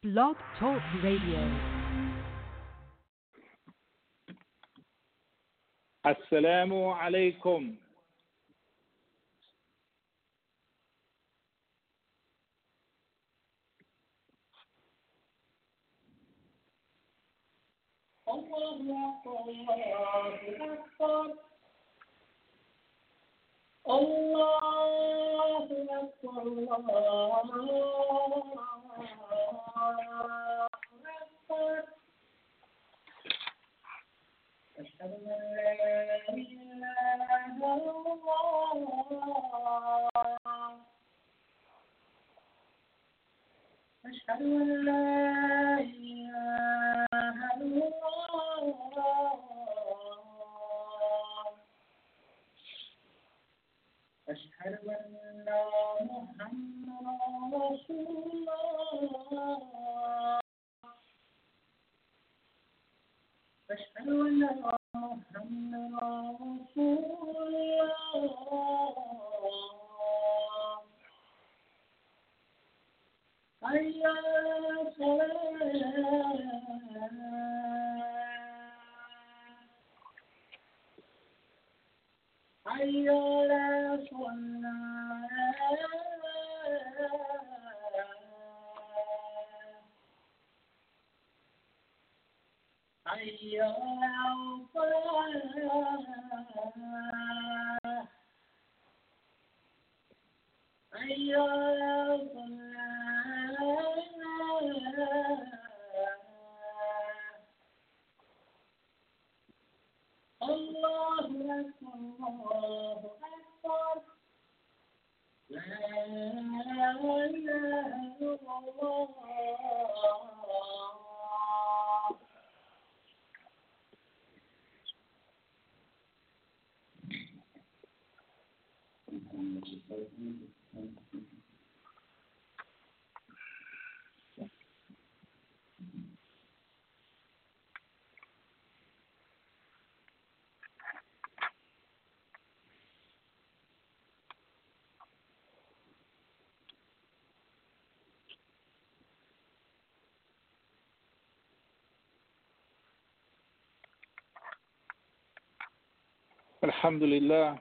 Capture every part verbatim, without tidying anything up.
Blog Talk Radio. Assalamu alaikum. Allahu Akbar, Allahu Akbar. أشهد أن لا إله إلا الله أشهد أن لا إله إلا الله أشهد أن محمدا رسول الله أشهد أن محمدا رسول الله حي على الصلاة حي على الصلاة حي على الصلاة حي على الصلاة الله أكبر الله أكبر لا إله إلا الله Alhamdulillah,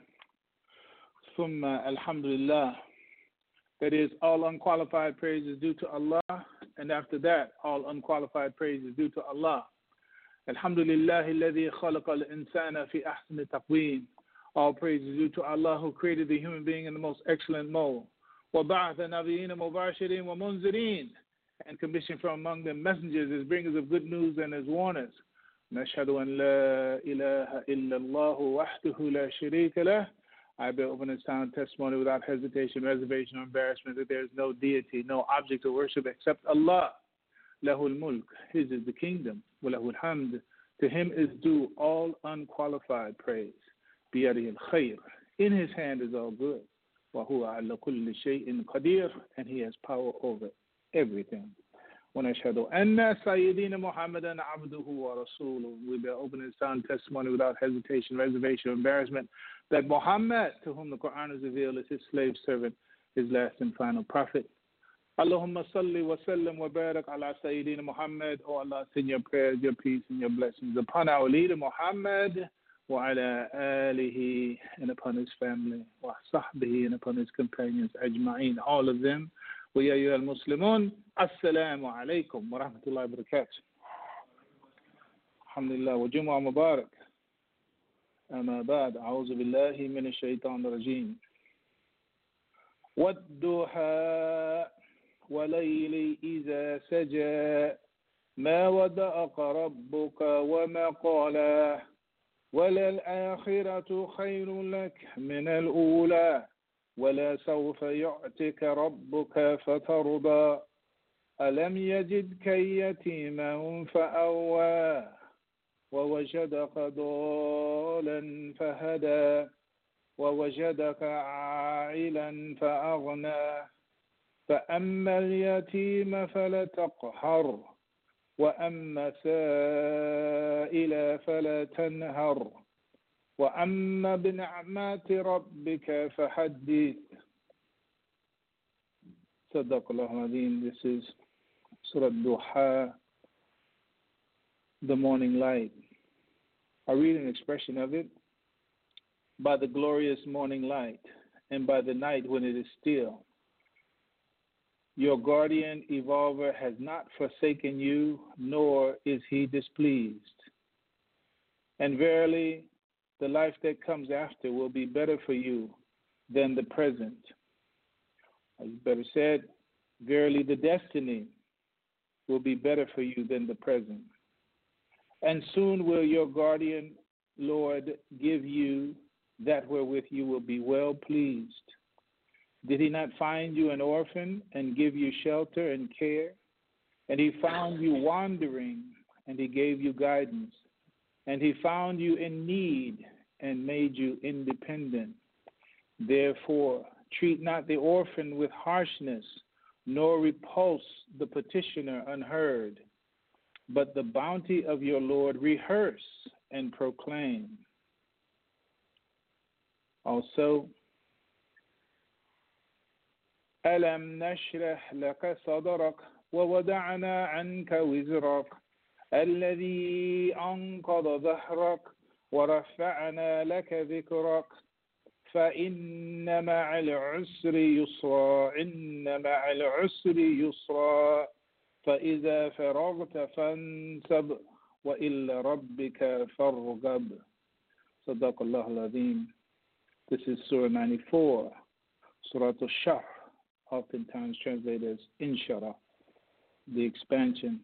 Thumma Alhamdulillah. That is, all unqualified praise is due to Allah, and after that, all unqualified praise is due to Allah. Alhamdulillah, alladhi khalaqa al-insana fi ahsani taqweem. All praise is due to Allah who created the human being in the most excellent mold. وَبَعَثَ نَبِيِّينَ مُبَاشِرِينَ وَمُنذِرِينَ, and commissioned from among them messengers as bringers of good news and as warners. نشهد أن لا إله إلا الله وحده لا شريك له. I bear open and sound testimony without hesitation, reservation, or embarrassment that there is no deity, no object of worship except Allah. له الملك, His is the kingdom. وله الحمد, to Him is due all unqualified praise. بيده الخير, in His hand is all good. وهو على كل شيء قدير, and He has power over everything. ونشهد أن سيدنا محمدا عبده ورسوله. We bear open and sound testimony without hesitation, reservation, or embarrassment that Muhammad, to whom the Quran is revealed, is His slave servant, His last and final prophet. Allahumma salli wa sallim wa barak ala Sayyidina Muhammad. Oh Allah, send your prayers, your peace, and your blessings upon our leader Muhammad, wa ala alihi, and upon his family, wa sahbihi, and upon his companions, ajma'in, all of them. ويا أيها المسلمون السلام عليكم ورحمة الله وبركاته. الحمد لله وجمعة مبارك. أما بعد أعوذ بالله من الشيطان الرجيم. والضحى والليل إذا سجى ما ودعك ربك وما قلى وللآخرة خير لك من الأولى ولسوف يعطيك ربك فترضى ألم يجدك يتيما فأوى ووجدك ضالا فهدى ووجدك عائلا فأغنى فأما اليتيم فلا تقهر وأما السائل فلا تنهر وأما بنعمات ربك فحدث. صدق الله العظيم. This is Surah Duha, the morning light. I read an expression of it. By the glorious morning light, and by the night when it is still, your guardian evolver has not forsaken you, nor is he displeased. And verily, the life that comes after will be better for you than the present. Or you better said, verily, the destiny will be better for you than the present. And soon will your guardian Lord give you that wherewith you will be well pleased. Did he not find you an orphan and give you shelter and care? And he found you wandering, and he gave you guidance. And he found you in need and made you independent. Therefore, treat not the orphan with harshness, nor repulse the petitioner unheard. But the bounty of your Lord rehearse and proclaim. Also, ألم نشرح لك صدرك ووضعنا عنك وزرك الذي أنقض ظهرك ورفعنا لك ذكرك فإن مع العسر يسرا إن مع العسر يسرا فإذا فرغت فانصب وإلى ربك فارغب. صدق الله العظيم. This is Surah ninety-four, Surah Al-Shahr, oftentimes translated as Inshara, the expansion.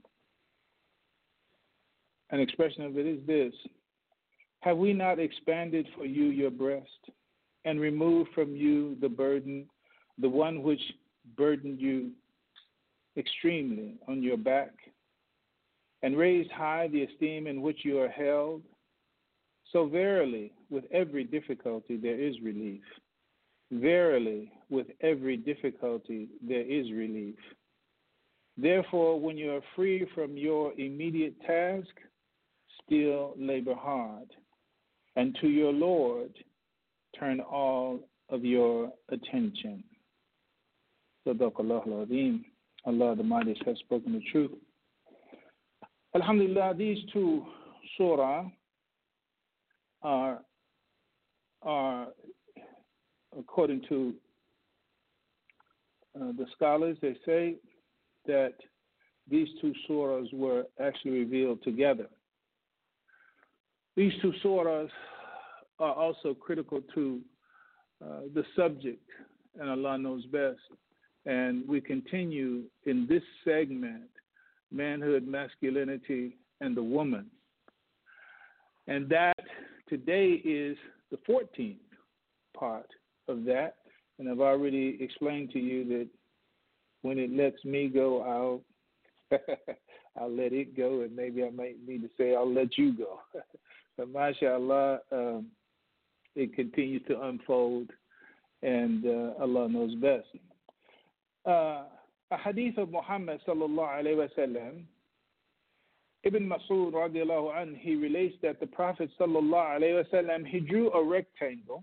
An expression of it is this: have we not expanded for you your breast, and removed from you the burden, the one which burdened you extremely on your back, and raised high the esteem in which you are held? So verily, with every difficulty there is relief. Verily, with every difficulty there is relief. Therefore, when you are free from your immediate task, still labor hard, and to your Lord turn all of your attention. Sadaqallahu al-Azim. Allah the Mighty has spoken the truth. Alhamdulillah, these two surah are, are according to uh, the scholars, they say that these two surahs were actually revealed together. These two surahs are also critical to uh, the subject, and Allah knows best. And we continue in this segment, manhood, masculinity, and the woman. And that today is the fourteenth part of that. And I've already explained to you that when it lets me go, I'll I'll let it go, and maybe I might need to say I'll let you go. But mashallah, um, it continues to unfold, and uh, Allah knows best. Uh, a hadith of Muhammad sallallahu alayhi wa sallam, Ibn Mas'ud radiallahu anhu, he relates that the Prophet sallallahu alayhi wa sallam, he drew a rectangle,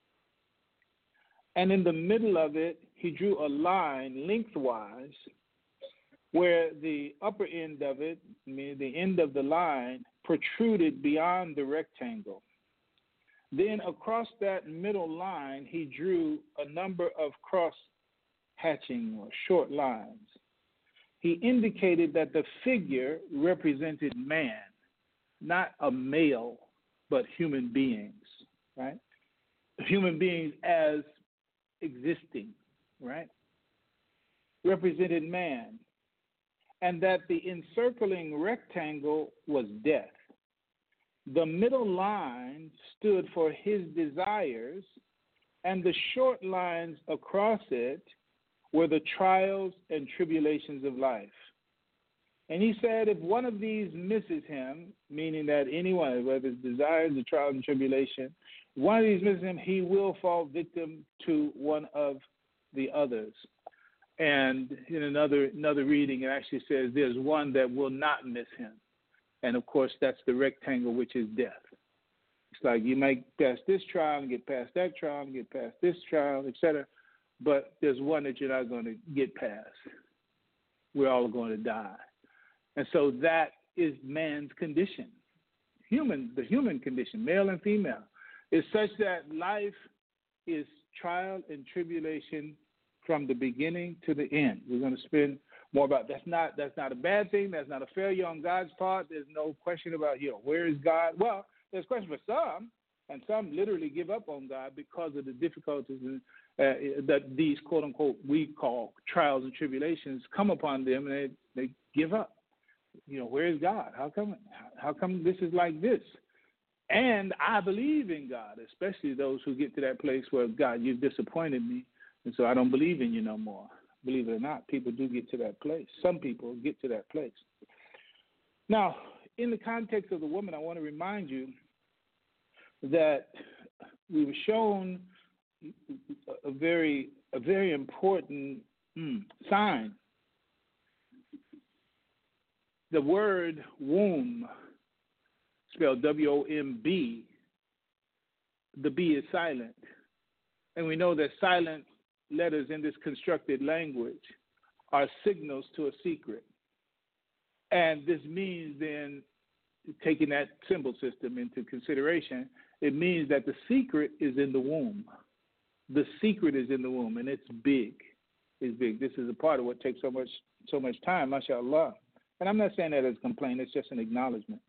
and in the middle of it, he drew a line lengthwise where the upper end of it, meaning the end of the line, protruded beyond the rectangle. Then across that middle line, he drew a number of cross hatching or short lines. He indicated that the figure represented man, not a male, but human beings, right? Human beings as existing, right? Represented man. And that the encircling rectangle was death. The middle line stood for his desires, and the short lines across it were the trials and tribulations of life. And he said if one of these misses him, meaning that anyone, whether it's desires, the trials and tribulation, one of these misses him, he will fall victim to one of the others. And in another another reading, it actually says there's one that will not miss him. And, of course, that's the rectangle, which is death. It's like you might pass this trial and get past that trial and get past this trial, et cetera, but there's one that you're not going to get past. we're all going to die. And so that is man's condition. Human, the human condition, male and female, is such that life is trial and tribulation from the beginning to the end. We're going to spend more about that's not that's not a bad thing. That's not a failure on God's part. There's no question about, you know, where is God? Well, there's a question for some, and some literally give up on God because of the difficulties uh, that these quote unquote we call trials and tribulations come upon them, and they, they give up. You know, where is God? How come? How come this is like this? And I believe in God, especially those who get to that place where, God, you've disappointed me, and so I don't believe in you no more. Believe it or not, people do get to that place. Some people get to that place. Now, in the context of the woman, I want to remind you that we were shown a very, a very important mm, sign. The word womb, spelled W O M B, the B is silent. And we know that silent letters in this constructed language are signals to a secret. And this means then, taking that symbol system into consideration, it means that the secret is in the womb. The secret is in the womb, and it's big. It's big. This is a part of what takes so much so much time, mashallah. And I'm not saying that as a complaint, it's just an acknowledgement.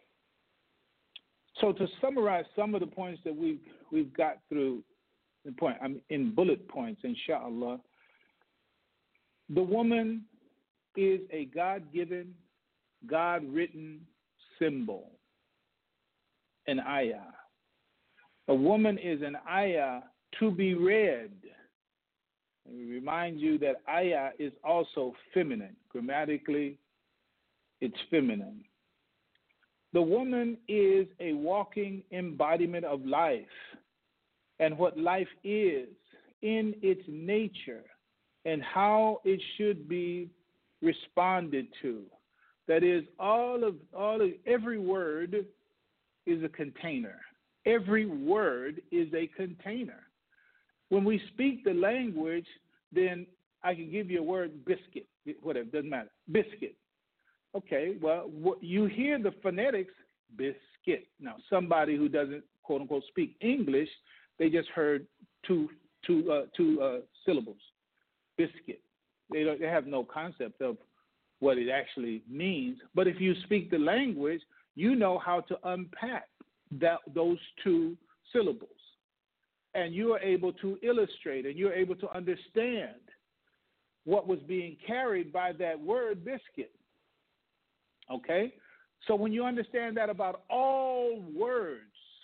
So to summarize some of the points that we've we've got through the point, I'm in bullet points, inshallah. The woman is a God-given, God-written symbol, an ayah. A woman is an ayah to be read. And we remind you that ayah is also feminine. Grammatically, it's feminine. The woman is a walking embodiment of life and what life is in its nature and how it should be responded to. That is, all of all of every word is a container. Every word is a container. When we speak the language, then I can give you a word, biscuit, whatever, doesn't matter, biscuit. Okay, well, what, you hear the phonetics, biscuit. Now, somebody who doesn't, quote unquote, speak English, they just heard two, two, uh, two uh, syllables, biscuit. They, don't, they have no concept of what it actually means. But if you speak the language, you know how to unpack that, those two syllables. And you are able to illustrate and you're able to understand what was being carried by that word, biscuit. Okay? So when you understand that about all words,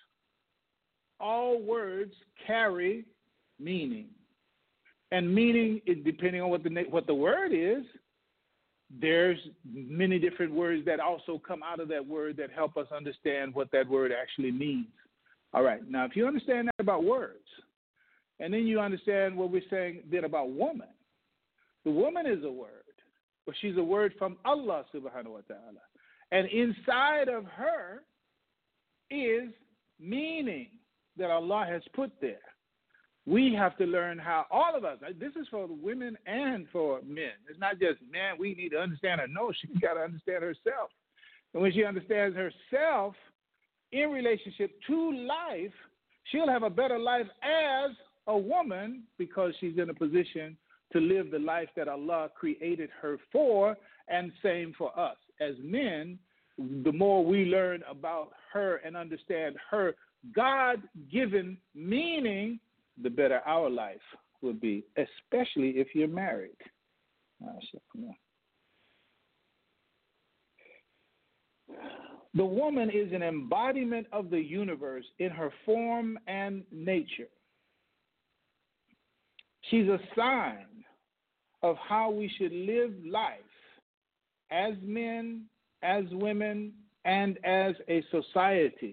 all words carry meaning. And meaning is depending on what the what the word is. There's many different words that also come out of that word that help us understand what that word actually means. All right. Now, if you understand that about words, and then you understand what we're saying then about woman, the woman is a word, but she's a word from Allah subhanahu wa ta'ala. And inside of her is meaning that Allah has put there. We have to learn how, all of us, this is for women and for men. It's not just, man, we need to understand her. No, she's got to understand herself. And when she understands herself in relationship to life, she'll have a better life as a woman because she's in a position to live the life that Allah created her for, and same for us. As men, the more we learn about her and understand her God-given meaning, the better our life will be, especially if you're married. The woman is an embodiment of the universe in her form and nature. She's a sign of how we should live life as men, as women, and as a society.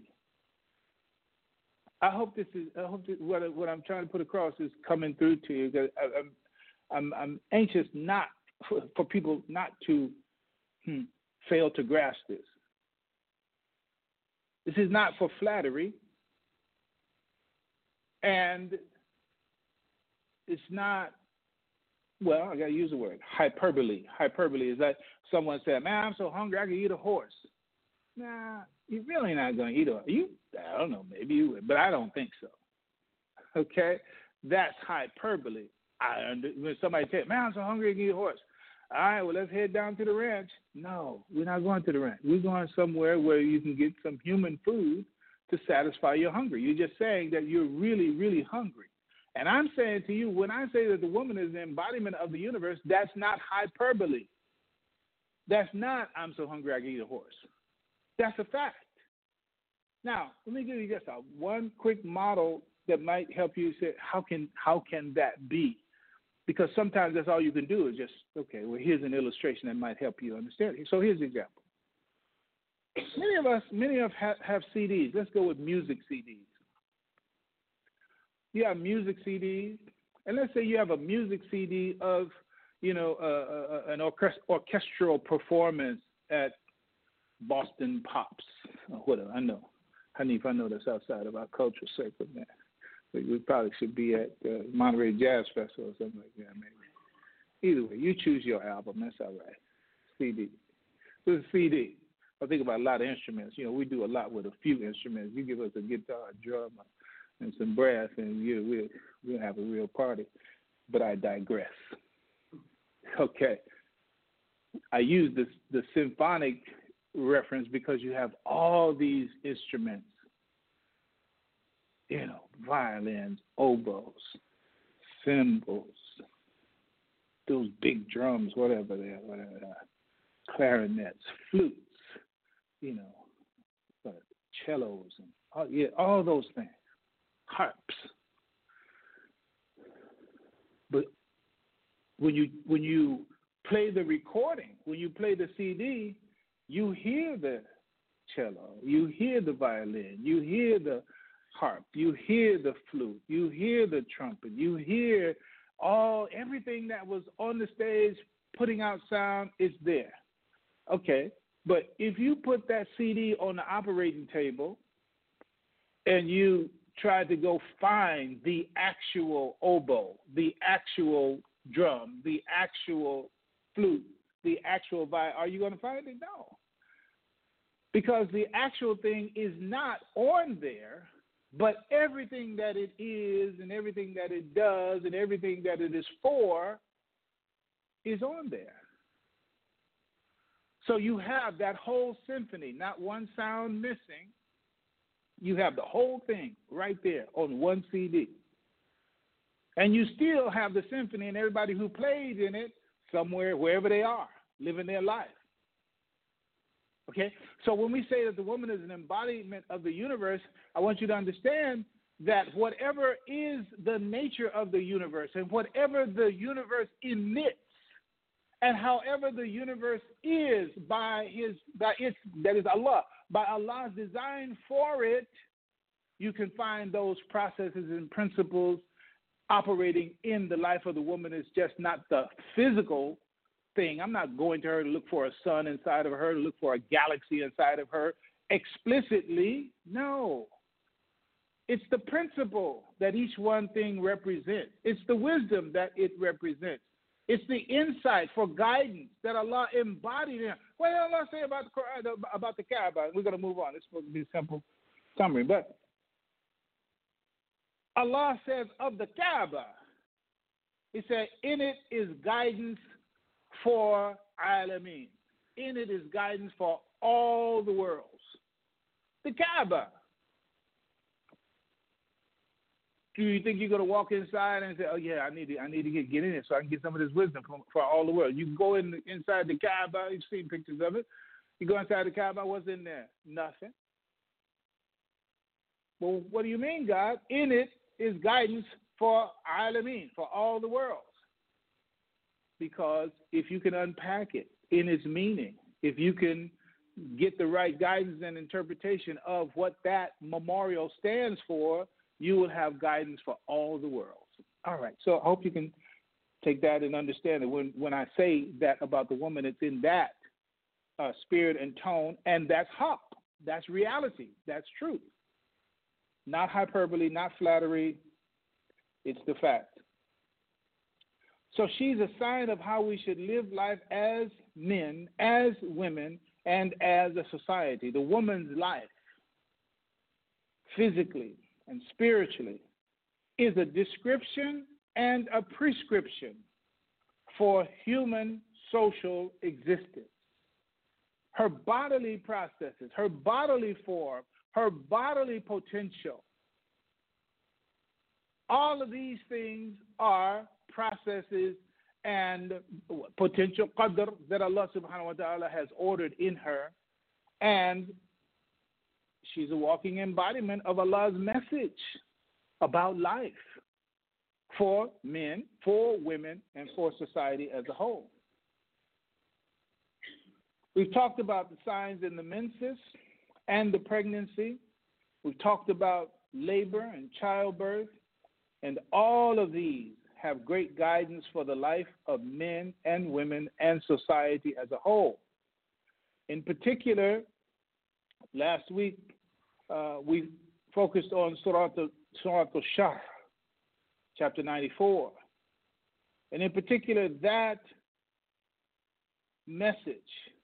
I hope this is. I hope that what, what I'm trying to put across is coming through to you. Because I, I'm, I'm, I'm anxious not for, for people not to hmm, fail to grasp this. This is not for flattery, and it's not well, I got to use the word hyperbole. Hyperbole is that someone said, man, I'm so hungry I could eat a horse. Nah, you're really not going to eat a you. I don't know, maybe you would, but I don't think so. Okay? That's hyperbole. I under, when somebody says, man, I'm so hungry I can eat a horse. All right, well, let's head down to the ranch. No, we're not going to the ranch. We're going somewhere where you can get some human food to satisfy your hunger. You're just saying that you're really, really hungry. And I'm saying to you, when I say that the woman is the embodiment of the universe, that's not hyperbole. That's not, I'm so hungry I can eat a horse. That's a fact. Now, let me give you just a one quick model that might help you say, how can how can that be? Because sometimes that's all you can do is just, okay, well, here's an illustration that might help you understand it. So here's an example. Many of us, many of us have, have C Ds. Let's go with music C Ds. You have music C Ds, and let's say you have a music C D of, you know, uh, uh, an orchest- orchestral performance at Boston Pops, or whatever. I know. Honey, if I know that's outside of our cultural circle, man. We, we probably should be at uh, Monterey Jazz Festival or something like that, maybe. Either way, you choose your album. That's all right. C D. With a C D. I think about a lot of instruments. You know, we do a lot with a few instruments. You give us a guitar, a drum, and some brass, and you, we'll, we'll have a real party. But I digress. Okay. I use this the symphonic reference because you have all these instruments, you know, violins, oboes, cymbals, those big drums, whatever they are, whatever they are, clarinets, flutes, you know, uh, cellos, and all, yeah, all those things, harps. But when you when you play the recording, when you play the C D, you hear the cello, you hear the violin, you hear the harp, you hear the flute, you hear the trumpet, you hear all everything that was on the stage putting out sound is there. Okay, but if you put that C D on the operating table and you try to go find the actual oboe, the actual drum, the actual flute, the actual violin, are you going to find it? No. Because the actual thing is not on there, but everything that it is and everything that it does and everything that it is for is on there. So you have that whole symphony, not one sound missing. You have the whole thing right there on one C D. And you still have the symphony and everybody who played in it somewhere, wherever they are, living their life. Okay? So when we say that the woman is an embodiment of the universe, I want you to understand that whatever is the nature of the universe and whatever the universe emits and however the universe is by his, by its, that is Allah, by Allah's design for it, you can find those processes and principles operating in the life of the woman. Is just not the physical thing. I'm not going to her to look for a sun inside of her, to look for a galaxy inside of her explicitly. No. It's the principle that each one thing represents. It's the wisdom that it represents. It's the insight for guidance that Allah embodied in. What did Allah say about the Quran, about the Kaaba? We're going to move on. It's supposed to be a simple summary. But Allah says of the Kaaba, He said, in it is guidance for Alameen. In it is guidance for all the worlds. The Kaaba. Do you think you're going to walk inside and say, oh, yeah, I need to, I need to get, get in it so I can get some of this wisdom for, for all the world? You can go in inside the Kaaba. You've seen pictures of it. You go inside the Kaaba. What's in there? Nothing. Well, what do you mean, God? In it is guidance for Alameen, for all the worlds. Because if you can unpack it in its meaning, if you can get the right guidance and interpretation of what that memorial stands for, you will have guidance for all the worlds. All right, so I hope you can take that and understand it. When, when I say that about the woman, it's in that uh, spirit and tone, and that's haq. That's reality. That's truth. Not hyperbole, not flattery. It's the fact. So she's a sign of how we should live life as men, as women, and as a society. The woman's life, physically and spiritually, is a description and a prescription for human social existence. Her bodily processes, her bodily form, her bodily potential, all of these things are processes and potential qadr that Allah subhanahu wa ta'ala has ordered in her, and she's a walking embodiment of Allah's message about life for men, for women, and for society as a whole. We've talked about the signs in the menses and the pregnancy. We've talked about labor and childbirth, and all of these have great guidance for the life of men and women and society as a whole. In particular, last week uh, we focused on Surah Al-Shahr, chapter ninety-four. And in particular, that message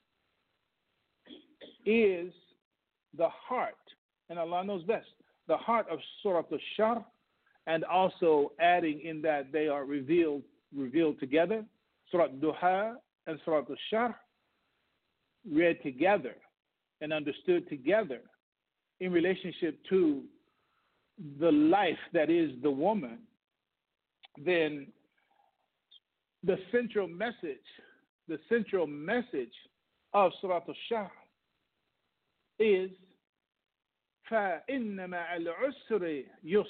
is the heart, and Allah knows best, the heart of Surah Al-Shahr, and also adding in that they are revealed revealed together. Surah Duha and Surah Al-Shahr read together and understood together in relationship to the life that is the woman. Then the central message, the central message of Surah Al-Shahr is فَإِنَّ مَعَ الْعُسْرِ يُسْرٌ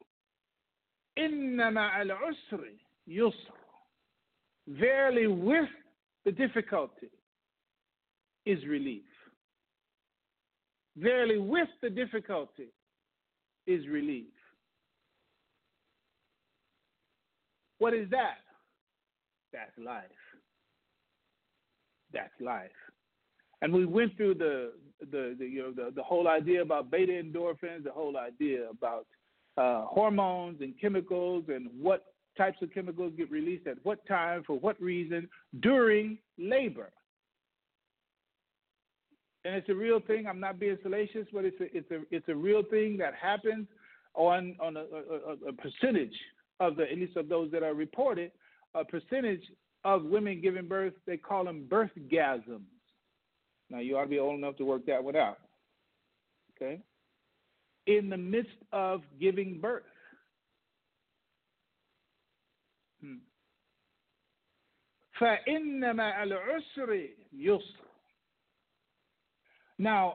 Inna ma'al usri yusr. Verily, with the difficulty is relief. Verily, with the difficulty is relief. What is that? That's life. That's life. And we went through the the, the you know the, the whole idea about beta endorphins, the whole idea about Uh, hormones and chemicals, and what types of chemicals get released at what time, for what reason, during labor. And it's a real thing. I'm not being salacious, but it's a, it's a, it's a real thing that happens on, on a, a, a percentage of the, at least of those that are reported, a percentage of women giving birth, they call them birthgasms. Now, you ought to be old enough to work that one out. Okay? In the midst of giving birth. فَإِنَّ مَعَ الْعُسْرِ يُسْرٌ. Now,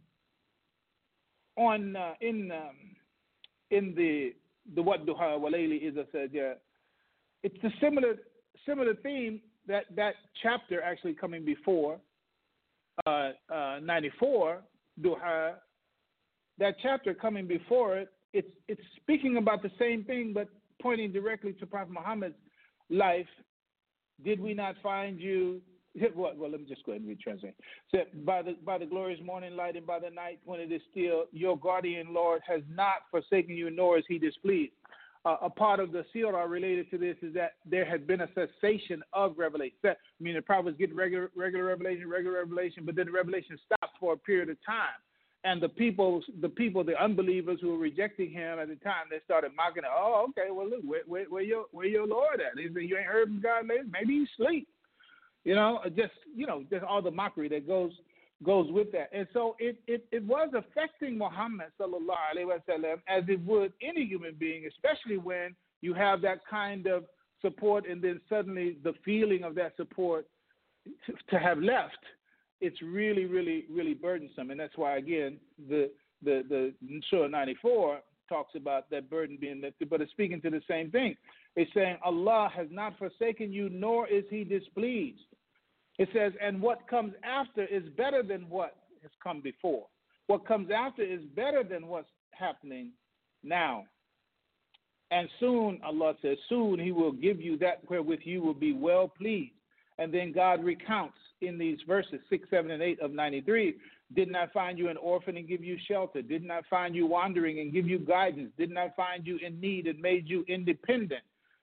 on uh, in um, in the the Wadduha Walayli Iza Saja, it's a similar similar theme that that chapter actually coming before uh, uh, ninety-four Duha. That chapter coming before it, it's it's speaking about the same thing, but pointing directly to Prophet Muhammad's life. Did we not find you? Well, well let me just go ahead and retranslate. Said, by the by the glorious morning light and by the night when it is still, your guardian Lord has not forsaken you, nor is He displeased. Uh, a part of the seerah related to this is that there had been a cessation of revelation. That, I mean, the prophets get regular regular revelation, regular revelation, but then the revelation stops for a period of time. And the people, the people, the unbelievers who were rejecting him at the time, they started mocking him. Oh, okay, well, look, where, where, where your, where your Lord at? He said, you ain't heard from God lately? Maybe he's asleep. You know, just, you know, just all the mockery that goes goes with that. And so it, it, it was affecting Muhammad, sallallahu alaihi wasallam, as it would any human being, especially when you have that kind of support and then suddenly the feeling of that support to, to have left. It's really, really, really burdensome, and that's why, again, the the the Surah ninety-four talks about that burden being lifted, but it's speaking to the same thing. It's saying Allah has not forsaken you, nor is He displeased. It says, and what comes after is better than what has come before. What comes after is better than what's happening now. And soon, Allah says, soon He will give you that wherewith you will be well pleased. And then God recounts in these verses six, seven, and eight of ninety-three, didn't I find you an orphan and give you shelter? Didn't I find you wandering and give you guidance? Didn't I find you in need and made you independent?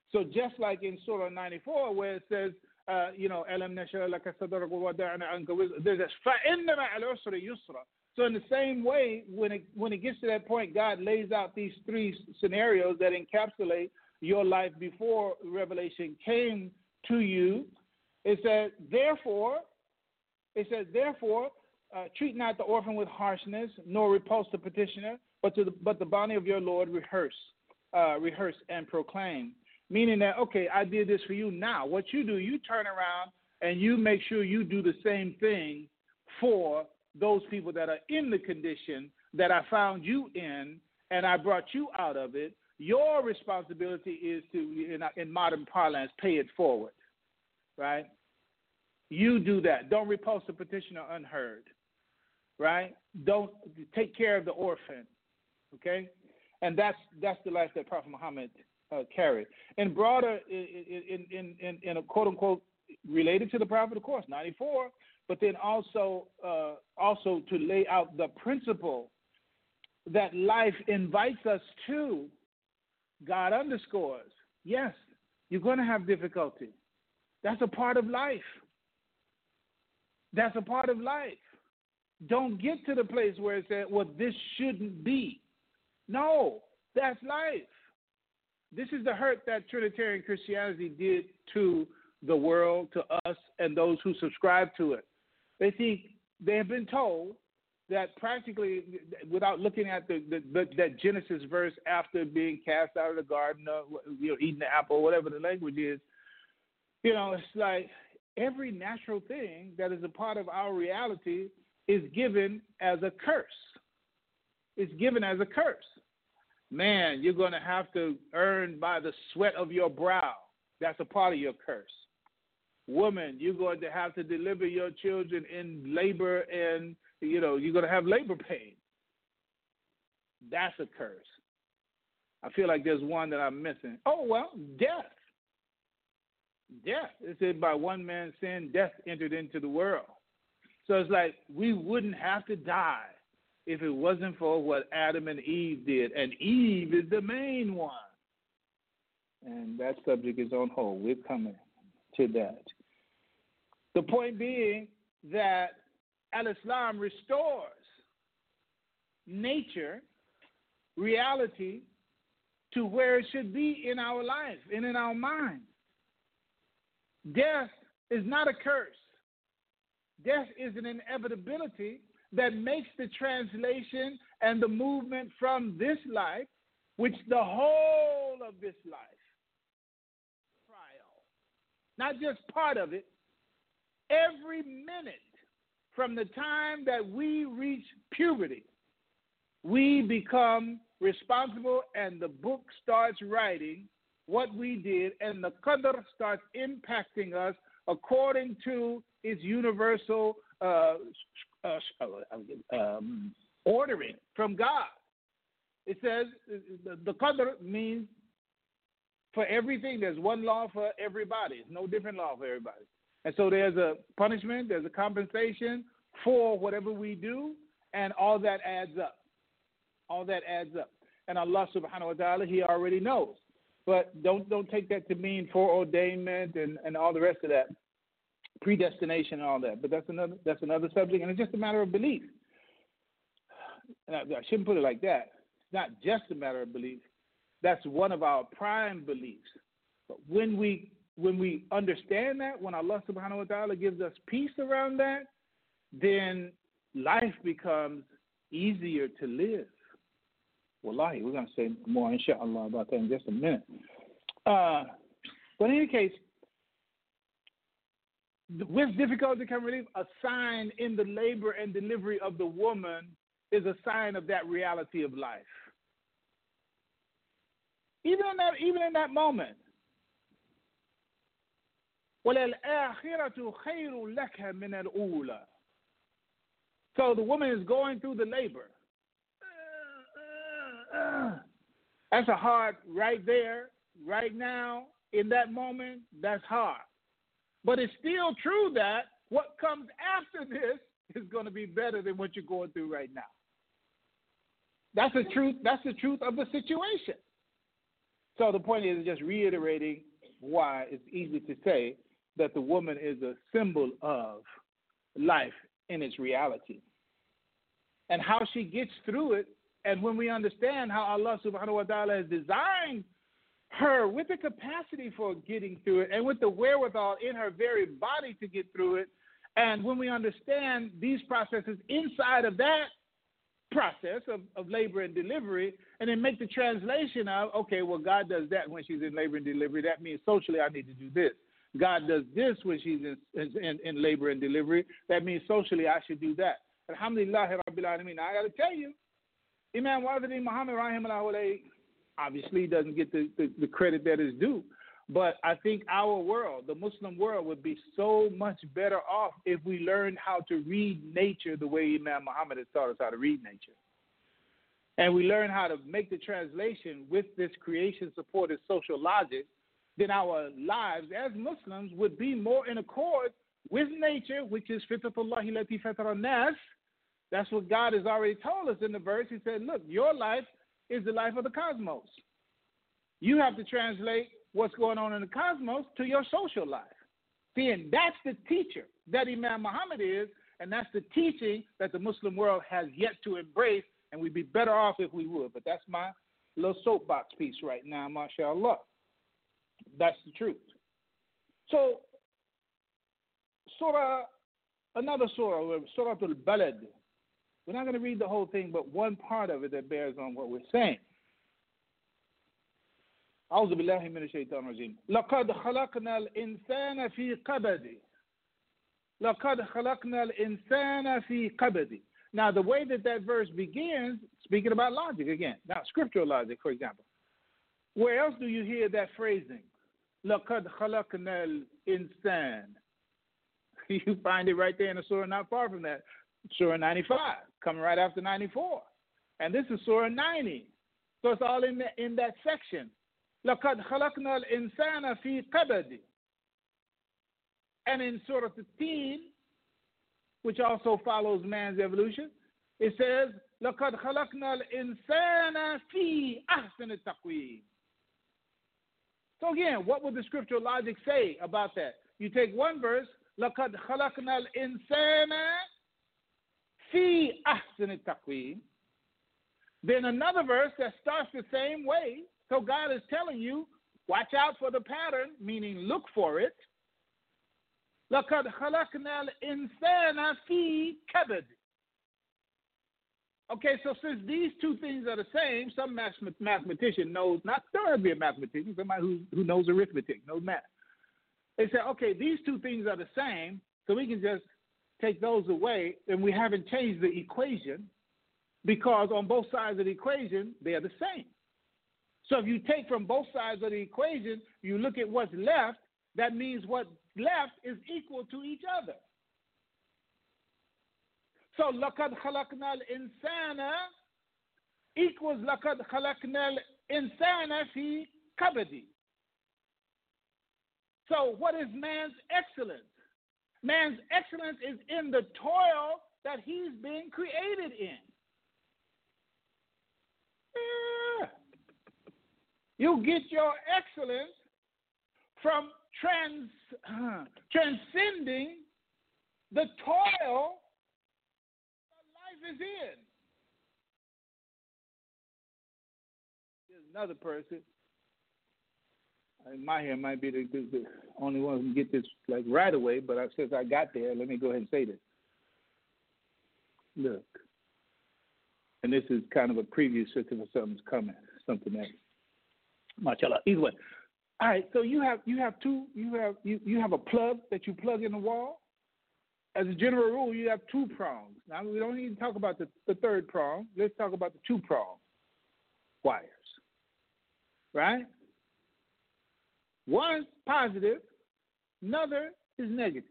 So just like in Surah ninety-four, where it says, uh, you know, أَلَمْ نَشْرَحْ لَكَ صَدْرَكَ وَوَضَعْنَا عَنكَ وِزْرَكَ, there's a فَإِنَّ مَعَ الْعُسْرِ يُسْرًا. So in the same way, when it when it gets to that point, God lays out these three scenarios that encapsulate your life before revelation came to you. It says, therefore, it says, therefore, uh, treat not the orphan with harshness, nor repulse the petitioner, but to the, but the bounty of your Lord rehearse, uh, rehearse and proclaim. Meaning that, okay, I did this for you now. What you do, you turn around and you make sure you do the same thing for those people that are in the condition that I found you in, and I brought you out of it. Your responsibility is to, in, in modern parlance, pay it forward, right? You do that. Don't repulse the petitioner unheard, right? Don't take care of the orphan, okay? And that's that's the life that Prophet Muhammad uh, carried. And broader, in, in, in, in a quote-unquote, related to the Prophet, of course, ninety-four, but then also uh, also to lay out the principle that life invites us to. God underscores, yes, you're going to have difficulty. That's a part of life. That's a part of life. Don't get to the place where it said, well, this shouldn't be. No, that's life. This is the hurt that Trinitarian Christianity did to the world, to us, and those who subscribe to it. They think they have been told that practically, without looking at the, the, the that Genesis verse after being cast out of the garden, or, you know, eating the apple, whatever the language is, you know, it's like every natural thing that is a part of our reality is given as a curse. It's given as a curse. Man, you're going to have to earn by the sweat of your brow. That's a part of your curse. Woman, you're going to have to deliver your children in labor, and, you know, you're going to have labor pain. That's a curse. I feel like there's one that I'm missing. Oh, well, death. Death. It said by one man's sin, death entered into the world. So it's like we wouldn't have to die if it wasn't for what Adam and Eve did. And Eve is the main one. And that subject is on hold. We're coming to that. The point being that Al-Islam restores nature, reality, to where it should be in our life and in our mind. Death is not a curse. Death is an inevitability that makes the translation and the movement from this life, which the whole of this life, trial, not just part of it, every minute from the time that we reach puberty, we become responsible, and the book starts writing what we did, and the qadr starts impacting us according to its universal uh, uh, um, ordering from God. It says the, the qadr means for everything, there's one law for everybody. It's no different law for everybody. And so there's a punishment, there's a compensation for whatever we do, and all that adds up. All that adds up. And Allah subhanahu wa ta'ala, He already knows. But don't don't take that to mean foreordainment and, and all the rest of that, predestination and all that. But that's another that's another subject, and it's just a matter of belief. And I, I shouldn't put it like that. It's not just a matter of belief. That's one of our prime beliefs. But when we when we understand that, when Allah subhanahu wa ta'ala gives us peace around that, then life becomes easier to live. Wallahi, we're going to say more, inshallah, about that in just a minute. Uh, but in any case, with difficulty come relief, a sign in the labor and delivery of the woman is a sign of that reality of life. Even in that, even in that moment. وَلَلْآخِرَةُ خَيْرٌ لَكَ مِنَ الْأُولَى. So the woman is going through the labor. That's a hard right there, right now, in that moment, that's hard. But it's still true that what comes after this is going to be better than what you're going through right now. That's the truth. That's the truth of the situation. So the point is just reiterating why it's easy to say that the woman is a symbol of life in its reality. And how she gets through it, and when we understand how Allah subhanahu wa ta'ala has designed her with the capacity for getting through it and with the wherewithal in her very body to get through it, and when we understand these processes inside of that process of, of labor and delivery, and then make the translation of, okay, well, God does that when she's in labor and delivery. That means socially I need to do this. God does this when she's in, in, in labor and delivery. That means socially I should do that. Alhamdulillah, Rabbil Alameen. I got to tell you, Imam Waziri Muhammad Rahimahullah obviously doesn't get the, the, the credit that is due. But I think our world, the Muslim world, would be so much better off if we learned how to read nature the way Imam Muhammad has taught us how to read nature. And we learn how to make the translation with this creation-supported social logic, then our lives as Muslims would be more in accord with nature, which is fitratullahi lati fatara nas. That's what God has already told us in the verse. He said, look, your life is the life of the cosmos. You have to translate what's going on in the cosmos to your social life. See, and that's the teacher that Imam Muhammad is, and that's the teaching that the Muslim world has yet to embrace, and we'd be better off if we would. But that's my little soapbox piece right now, mashallah. That's the truth. So, surah, another surah, Surah Al-Balad. We're not going to read the whole thing, but one part of it that bears on what we're saying. أعوذ بالله من الشيطان الرجيم. لقد خلقنا الإنسان في قبد. لقد خلقنا الإنسان في قبد. Now, the way that that verse begins, speaking about logic again. Now, scriptural logic, for example. Where else do you hear that phrasing? لقد خلقنا الإنسان. You find it right there in the surah not far from that. Surah ninety-five, coming right after ninety-four. And this is Surah ninety. So it's all in, the, in that section. لَقَدْ خَلَقْنَا الْإِنسَانَ فِي قَبَدٍ. And in Surah At-Teen, which also follows man's evolution, it says, لَقَدْ خَلَقْنَا الْإِنسَانَ فِي أَحْسَنِ التَّقْوِيمِ. So again, what would the scriptural logic say about that? You take one verse, لَقَدْ خَلَقْنَا الْإِنسَانَ فِي أَحْسَنِ التَّقْوِيمِ. Then another verse that starts the same way. So God is telling you, watch out for the pattern, meaning look for it. لَقَدْ خَلَقْنَا الْإِنسَانَ فِي كَبَدٍ. Okay, so since these two things are the same, some mathematician knows, not don't be a mathematician, somebody who, who knows arithmetic, knows math. They say, okay, these two things are the same, so we can just take those away, and we haven't changed the equation because on both sides of the equation, they are the same. So if you take from both sides of the equation, you look at what's left, that means what's left is equal to each other. So لَقَدْ خَلَقْنَا الْإِنسَانَ equals لَقَدْ خَلَقْنَا الْإِنسَانَ فِي كَبَدٍ. So what is man's excellence? Man's excellence is in the toil that he's being created in. Yeah. You get your excellence from trans, uh, transcending the toil that life is in. There's another person. In my hair might be the, the, the only one who can get this like right away, but since I got there, let me go ahead and say this. Look, and this is kind of a preview system of something's coming, something that, mashallah. Either way, all right. So you have you have two you have you, you have a plug that you plug in the wall. As a general rule, you have two prongs. Now we don't need to talk about the, the third prong. Let's talk about the two prong wires, right? One is positive, another is negative.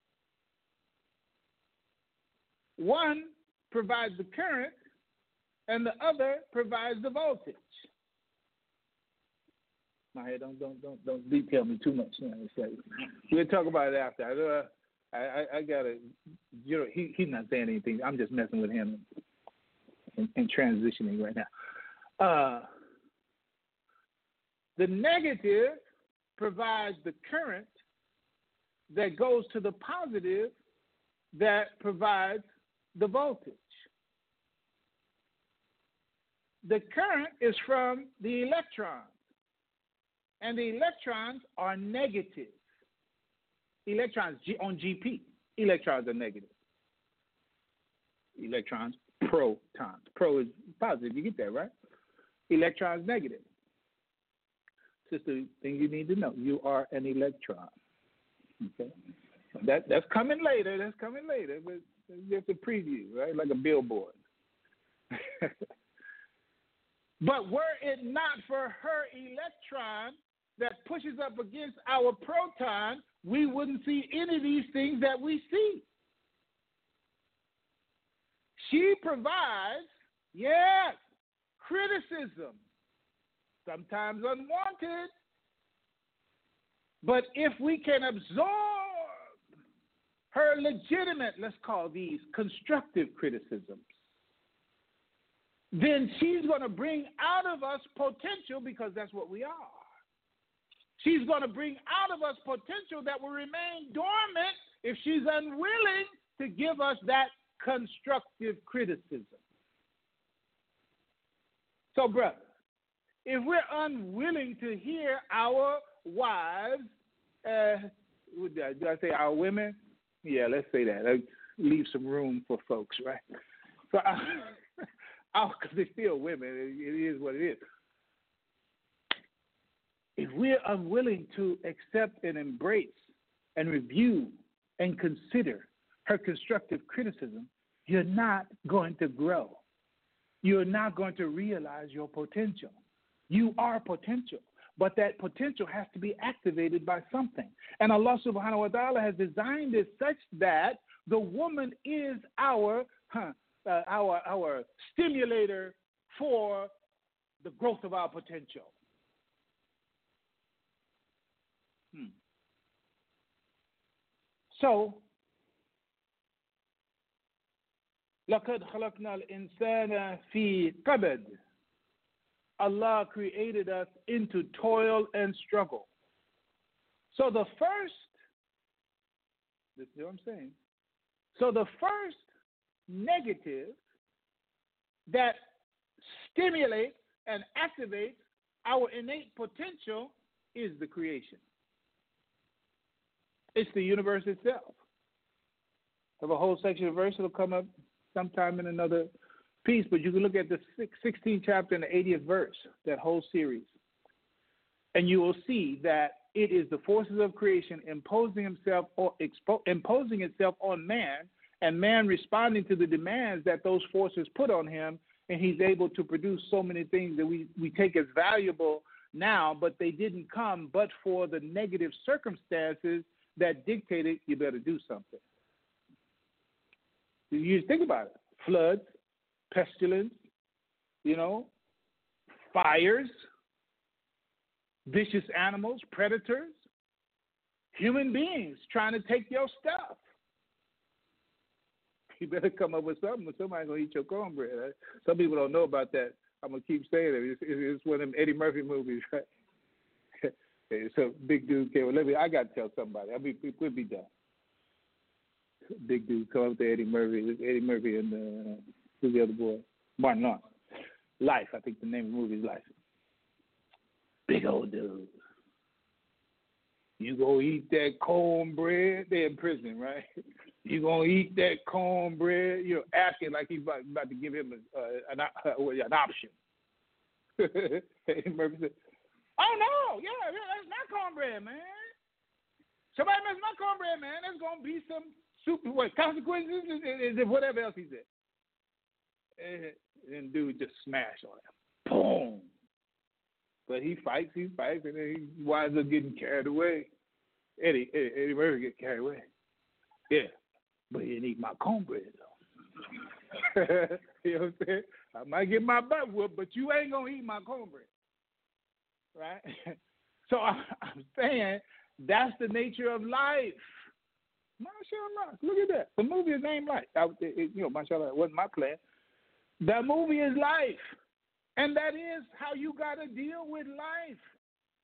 One provides the current, and the other provides the voltage. My head, don't don't don't don't detail me too much. You know, we'll talk about it after. I I, I, I gotta. You know, he he's not saying anything. I'm just messing with him and, and transitioning right now. Uh, The negative provides the current that goes to the positive that provides the voltage. The current is from the electrons, and the electrons are negative. Electrons on G P, electrons are negative. Electrons, protons. Pro is positive. You get that, right? Electrons negative. Sister, thing you need to know: you are an electron. Okay, that that's coming later. That's coming later, but just a preview, right? Like a billboard. But were it not for her electron that pushes up against our proton, we wouldn't see any of these things that we see. She provides, yes, criticism, sometimes unwanted, but if we can absorb her legitimate, let's call these constructive criticisms, then she's going to bring out of us potential, because that's what we are. She's going to bring out of us potential that will remain dormant if she's unwilling to give us that constructive criticism. So, brother, if we're unwilling to hear our wives, uh, do I say our women? Yeah, let's say that. Let's leave some room for folks, right? So, I, because they're still women. It, it is what it is. If we're unwilling to accept and embrace and review and consider her constructive criticism, you're not going to grow. You're not going to realize your potential. You are potential, but that potential has to be activated by something. And Allah subhanahu wa ta'ala has designed it such that the woman is our huh, Uh, our our stimulator for the growth of our potential. Hmm. So, لَقَدْ خَلَقْنَا الْإِنسَانَ فِي قَبَدٍ. Allah created us into toil and struggle. So the first, this is what I'm saying. So the first negative that stimulates and activates our innate potential is the creation. It's the universe itself. I have a whole section of verse that'll come up sometime in another piece, but you can look at the sixteenth chapter and the eightieth verse, that whole series, and you will see that it is the forces of creation imposing himself or expo- imposing itself on man, and man responding to the demands that those forces put on him, and he's able to produce so many things that we, we take as valuable now, but they didn't come but for the negative circumstances that dictated you better do something. You think about it. Floods, pestilence, you know, fires, vicious animals, predators, human beings trying to take your stuff. You better come up with something, or somebody's going to eat your cornbread. Right? Some people don't know about that. I'm going to keep saying it. It's, it's one of them Eddie Murphy movies, right? So big dude came. Well, let me, I got to tell somebody. I'll be, we'll be done. Big dude come up to Eddie Murphy. It's Eddie Murphy and uh, who's the other boy? Martin Lawrence. Life. I think the name of the movie is Life. Big old dude. You go eat that cornbread. They're in prison, right? You gonna eat that cornbread? You're asking like he's about, about to give him a, uh, an, uh, an option. Murphy said, "Oh no, yeah, yeah, that's my cornbread, man. Somebody mess my cornbread, man. There's gonna be some super what consequences and whatever else he said." And, and dude just smashed on him. Boom. But he fights, he fights, and then he winds up getting carried away. Eddie, Eddie, Eddie Murphy get carried away. Yeah, but he didn't eat my cornbread, though. You know what I'm saying? I might get my butt whooped, but you ain't going to eat my cornbread. Right? So I, I'm saying that's the nature of life. Mashallah. Look at that. The movie is named Life. I, it, you know, mashallah, it wasn't my plan. That movie is life. And that is how you got to deal with life.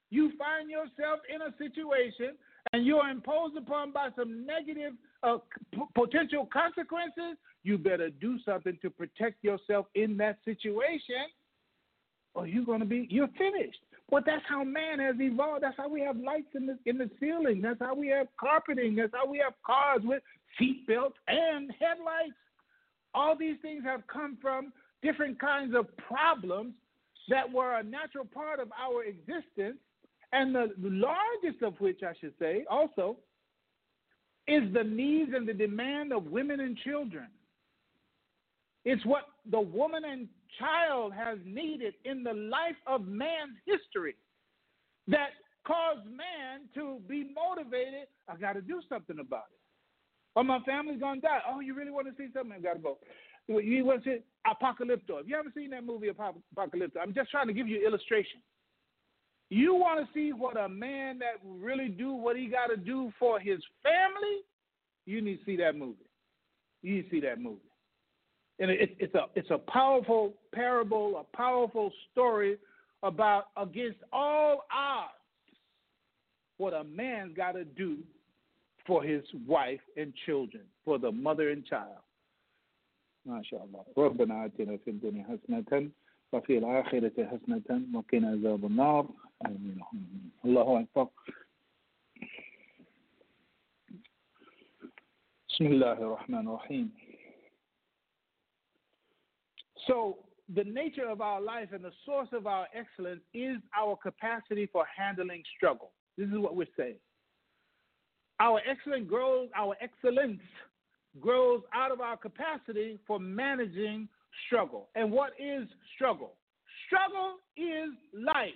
you find yourself in a situation and you're imposed upon by some negative uh, p- potential consequences, you better do something to protect yourself in that situation, or you're going to be, you're finished. But that's how man has evolved. That's how we have lights in the in the ceiling. That's how we have carpeting. That's how we have cars with seat belts and headlights. All these things have come from different kinds of problems that were a natural part of our existence, and the largest of which, I should say, also, is the needs and the demand of women and children. It's what the woman and child has needed in the life of man's history that caused man to be motivated. I got to do something about it. Or my family's going to die. Oh, you really want to see something? I got to go. You want to see Apocalypto. If you haven't seen that movie, Apocalypto, I'm just trying to give you an illustration. You want to see what a man that will really do what he got to do for his family, you need to see that movie. You need to see that movie. And it, it's a it's a powerful parable, a powerful story about against all odds what a man got to do for his wife and children, for the mother and child. MashaAllah. ربنا آتنا في الدنيا حسنة وفي الآخرة حسنة وقنا عذاب النار. آمين. الله أكبر. بسم الله الرحمن الرحيم. So the nature of our life and the source of our excellence is our capacity for handling struggle. This is what we're saying. Our excellence grows, our excellence grows out of our capacity for managing struggle. And what is struggle? Struggle is life.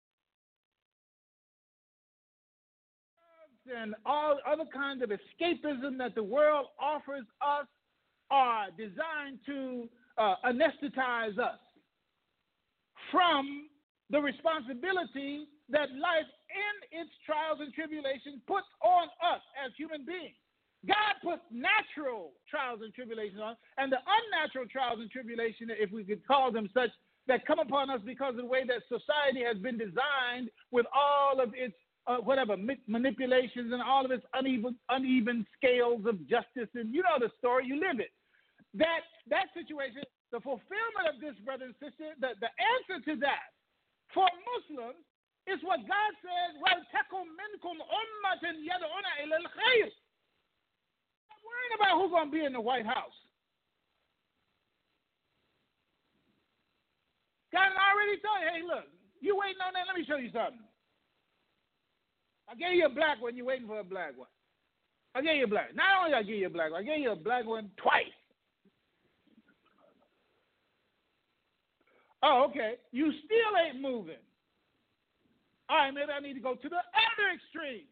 And all other kinds of escapism that the world offers us are designed to uh, anesthetize us from the responsibility that life in its trials and tribulations puts on us as human beings. God puts natural trials and tribulations on, and the unnatural trials and tribulations, if we could call them such, that come upon us because of the way that society has been designed with all of its uh, whatever manipulations and all of its uneven uneven scales of justice. And you know the story, you live it. That that situation, the fulfillment of this, brother and sister, the, the answer to that for Muslims is what God says, وَلْتَكُمْ مِنْكُمْ أُمَّةٍ يَدْعُونَ إِلَى الْخَيْرِ. Not worrying about who's going to be in the White House. God already told you, hey, look, you waiting on that? Let me show you something. I gave you a black one, you're waiting for a black one. I gave you a black one. Not only did I give you a black one, I gave you a black one twice. Oh, okay. You still ain't moving. All right, maybe I need to go to the other extreme.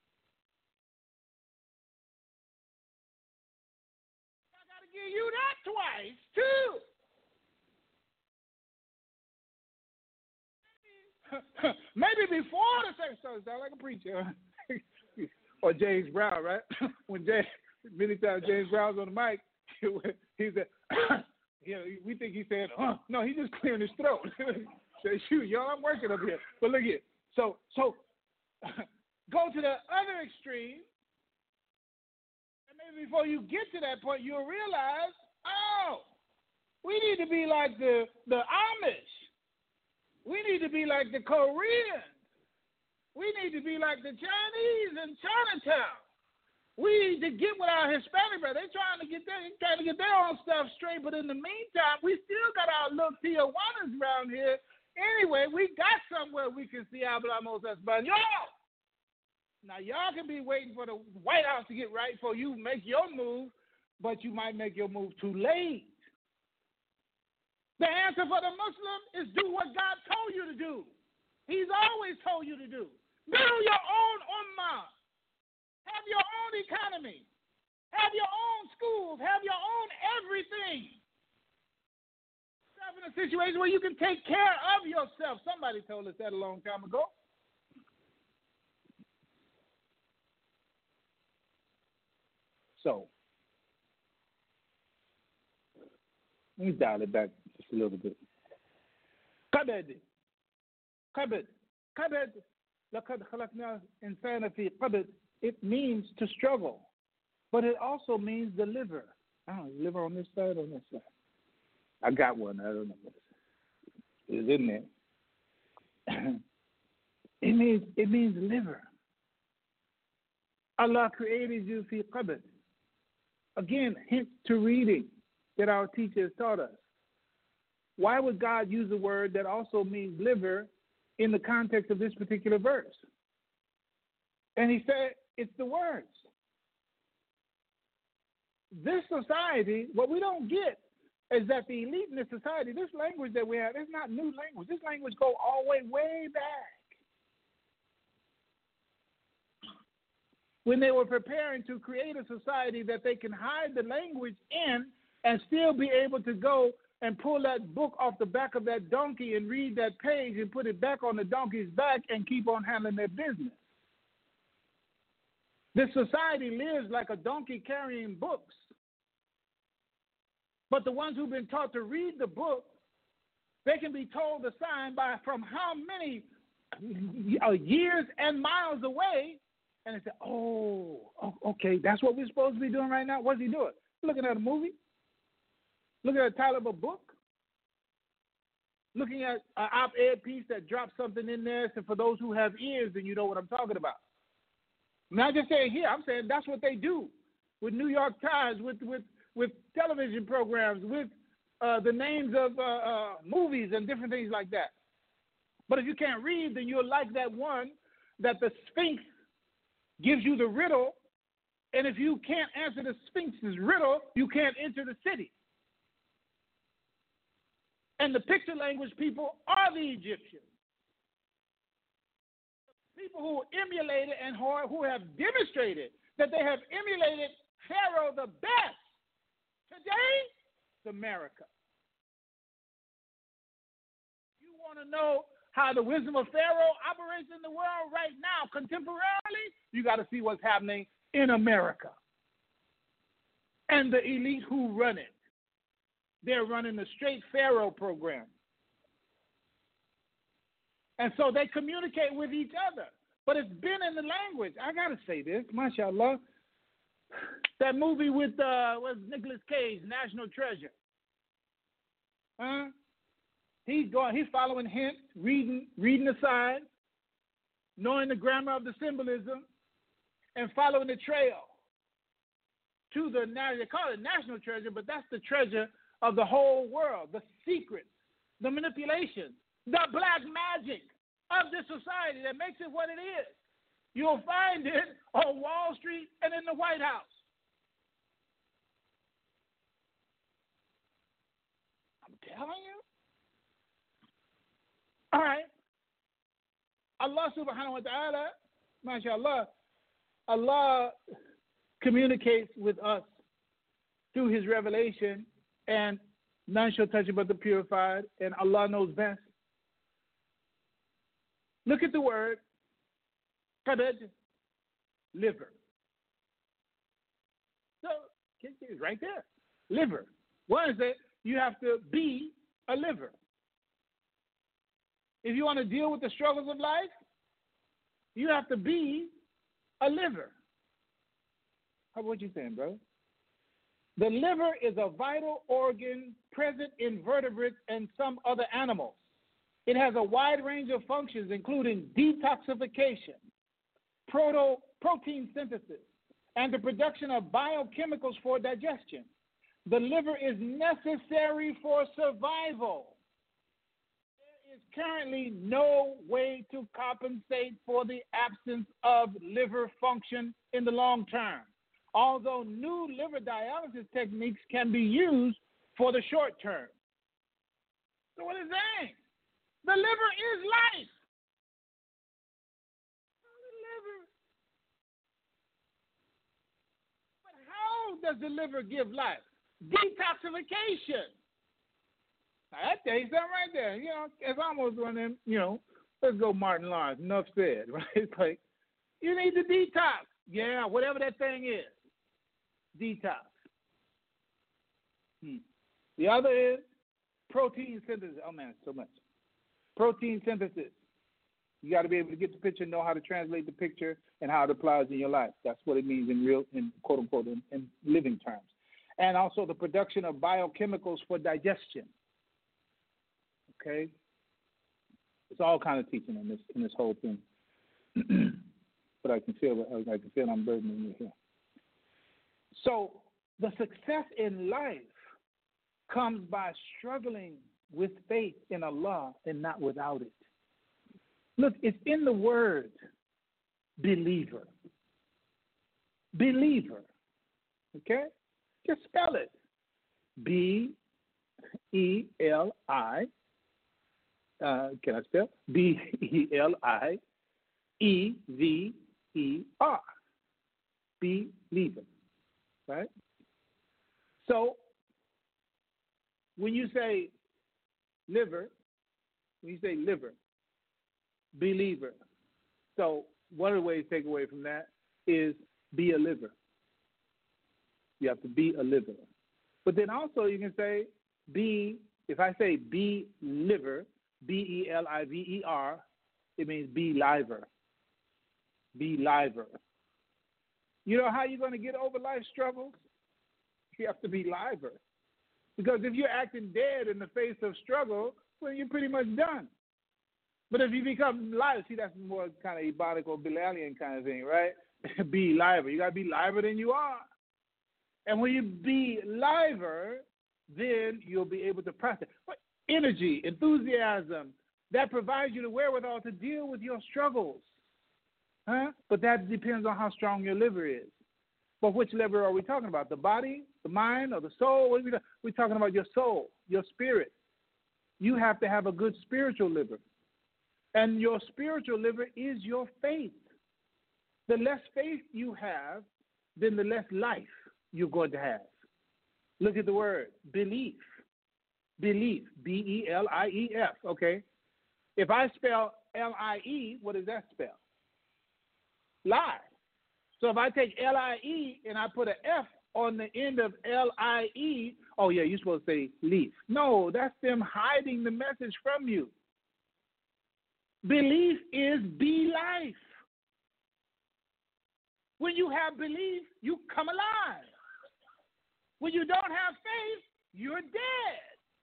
I got to give you that twice, too. Maybe before the sex starts, sound like a preacher. Or James Brown, right? When James, many times James Brown's on the mic, he said, you know, we think he's saying, oh, no, he's just clearing his throat. Say, shoot, y'all, I'm working up here. But look here. So, so go to the other extreme, and maybe before you get to that point, you'll realize, oh, we need to be like the, the Amish. We need to be like the Koreans. We need to be like the Chinese in Chinatown. We need to get with our Hispanic brothers. They're trying to get their, trying to get their own stuff straight, but in the meantime, we still got our little Tijuanas around here. Anyway, we got somewhere we can see Hablamos Espanol. Now, y'all can be waiting for the White House to get right before you make your move, but you might make your move too late. The answer for the Muslim is do what God told you to do. He's always told you to do. Build your own ummah. Have your own economy. Have your own schools. Have your own everything. Yourself in a situation where you can take care of yourself. Somebody told us that a long time ago. So, let me dial it back just a little bit. Kabed. Kabed. Kabed. لَقَدْ خَلَقْنَا الْإِنسَانَ فِي قَبْضٍ, it means to struggle, but it also means the liver. I don't know, liver on this side or on this side? I got one. I don't know what it is. It's in there. it means it means liver. Allah created you fi qabd. Again, hint to reading that our teachers taught us. Why would God use a word that also means liver in the context of this particular verse? And he said, it's the words. This society, what we don't get is that the elite in this society, this language that we have, is not new language. This language goes all the way, way back. When they were preparing to create a society that they can hide the language in and still be able to go and pull that book off the back of that donkey and read that page and put it back on the donkey's back and keep on handling their business. This society lives like a donkey carrying books. But the ones who've been taught to read the book, they can be told the sign by from how many years and miles away, and they say, oh, okay, that's what we're supposed to be doing right now? What's he doing? Looking at a movie? Looking at the title of a book? Looking at an op-ed piece that drops something in there, so for those who have ears, then you know what I'm talking about. I'm not just saying here, I'm saying that's what they do with New York Times, with with, with television programs, with uh, the names of uh, uh, movies and different things like that. But if you can't read, then you're like that one that the Sphinx gives you the riddle, and if you can't answer the Sphinx's riddle, you can't enter the city. And the picture language people are the Egyptians. People who emulated and who have demonstrated that they have emulated Pharaoh the best. Today, it's America. You want to know how the wisdom of Pharaoh operates in the world right now, contemporarily, you got to see what's happening in America. And the elite who run it. They're running the straight Pharaoh program. And so they communicate with each other. But it's been in the language. I got to say this, mashallah. That movie with uh, was Nicolas Cage, National Treasure. Huh? He's going, he's following hints, reading, reading the signs, knowing the grammar of the symbolism, and following the trail to the, they call it national treasure, but that's the treasure of the whole world, the secrets, the manipulations, the black magic of this society that makes it what it is. You'll find it on Wall Street and in the White House. I'm telling you. All right. Allah subhanahu wa ta'ala, mashallah, Allah communicates with us through his revelation, and none shall touch it but the purified, and Allah knows best. Look at the word, qabd, liver. So, it's right there, liver. What is it? You have to be a liver. If you want to deal with the struggles of life, you have to be a liver. How what you saying, bro? The liver is a vital organ present in vertebrates and some other animals. It has a wide range of functions, including detoxification, proto, protein synthesis, and the production of biochemicals for digestion. The liver is necessary for survival. There is currently no way to compensate for the absence of liver function in the long term, although new liver dialysis techniques can be used for the short term. So what is that? The liver is life. The liver. But how does the liver give life? Detoxification. Now that tells you something right there. You know, it's almost one of them, you know, let's go Martin Lawrence, enough said, right? It's like, you need to detox. Yeah, whatever that thing is. Detox. Hmm. The other is protein synthesis. Oh, man, so much. Protein synthesis. You got to be able to get the picture, know how to translate the picture, and how it applies in your life. That's what it means in real, in quote unquote, in, in living terms. And also the production of biochemicals for digestion. Okay, it's all kind of teaching in this in this whole thing. But I can feel I can feel I'm burdening you here. So the success in life comes by struggling with faith in Allah and not without it. Look, it's in the word believer. Believer. Okay? Just spell it. B E L I. Uh, can I spell? B E L I E V E R. Believer. Right? So, when you say liver, when you say liver, believer. So one of the ways to take away from that is be a liver. You have to be a liver. But then also you can say be, if I say be liver, B E L I V E R, it means be liver. Be liver. You know how you're going to get over life struggles? You have to be liver. Because if you're acting dead in the face of struggle, well, you're pretty much done. But if you become live, see, that's more kind of Ebonic or Bilalian kind of thing, right? Be liver. You got to be liver than you are. And when you be liver, then you'll be able to process. But energy, enthusiasm, that provides you the wherewithal to deal with your struggles. Huh? But that depends on how strong your liver is. But which liver are we talking about? The body, the mind, or the soul? What are we talking? We're talking about your soul, your spirit. You have to have a good spiritual liver. And your spiritual liver is your faith. The less faith you have, then the less life you're going to have. Look at the word, belief. Belief, B E L I E F, okay? If I spell L I E, what does that spell? Lie. So if I take L I E and I put an F on the end of L I E, oh yeah, you're supposed to say leaf. No, that's them hiding the message from you. Belief is be life. When you have belief, you come alive. When you don't have faith, you're dead.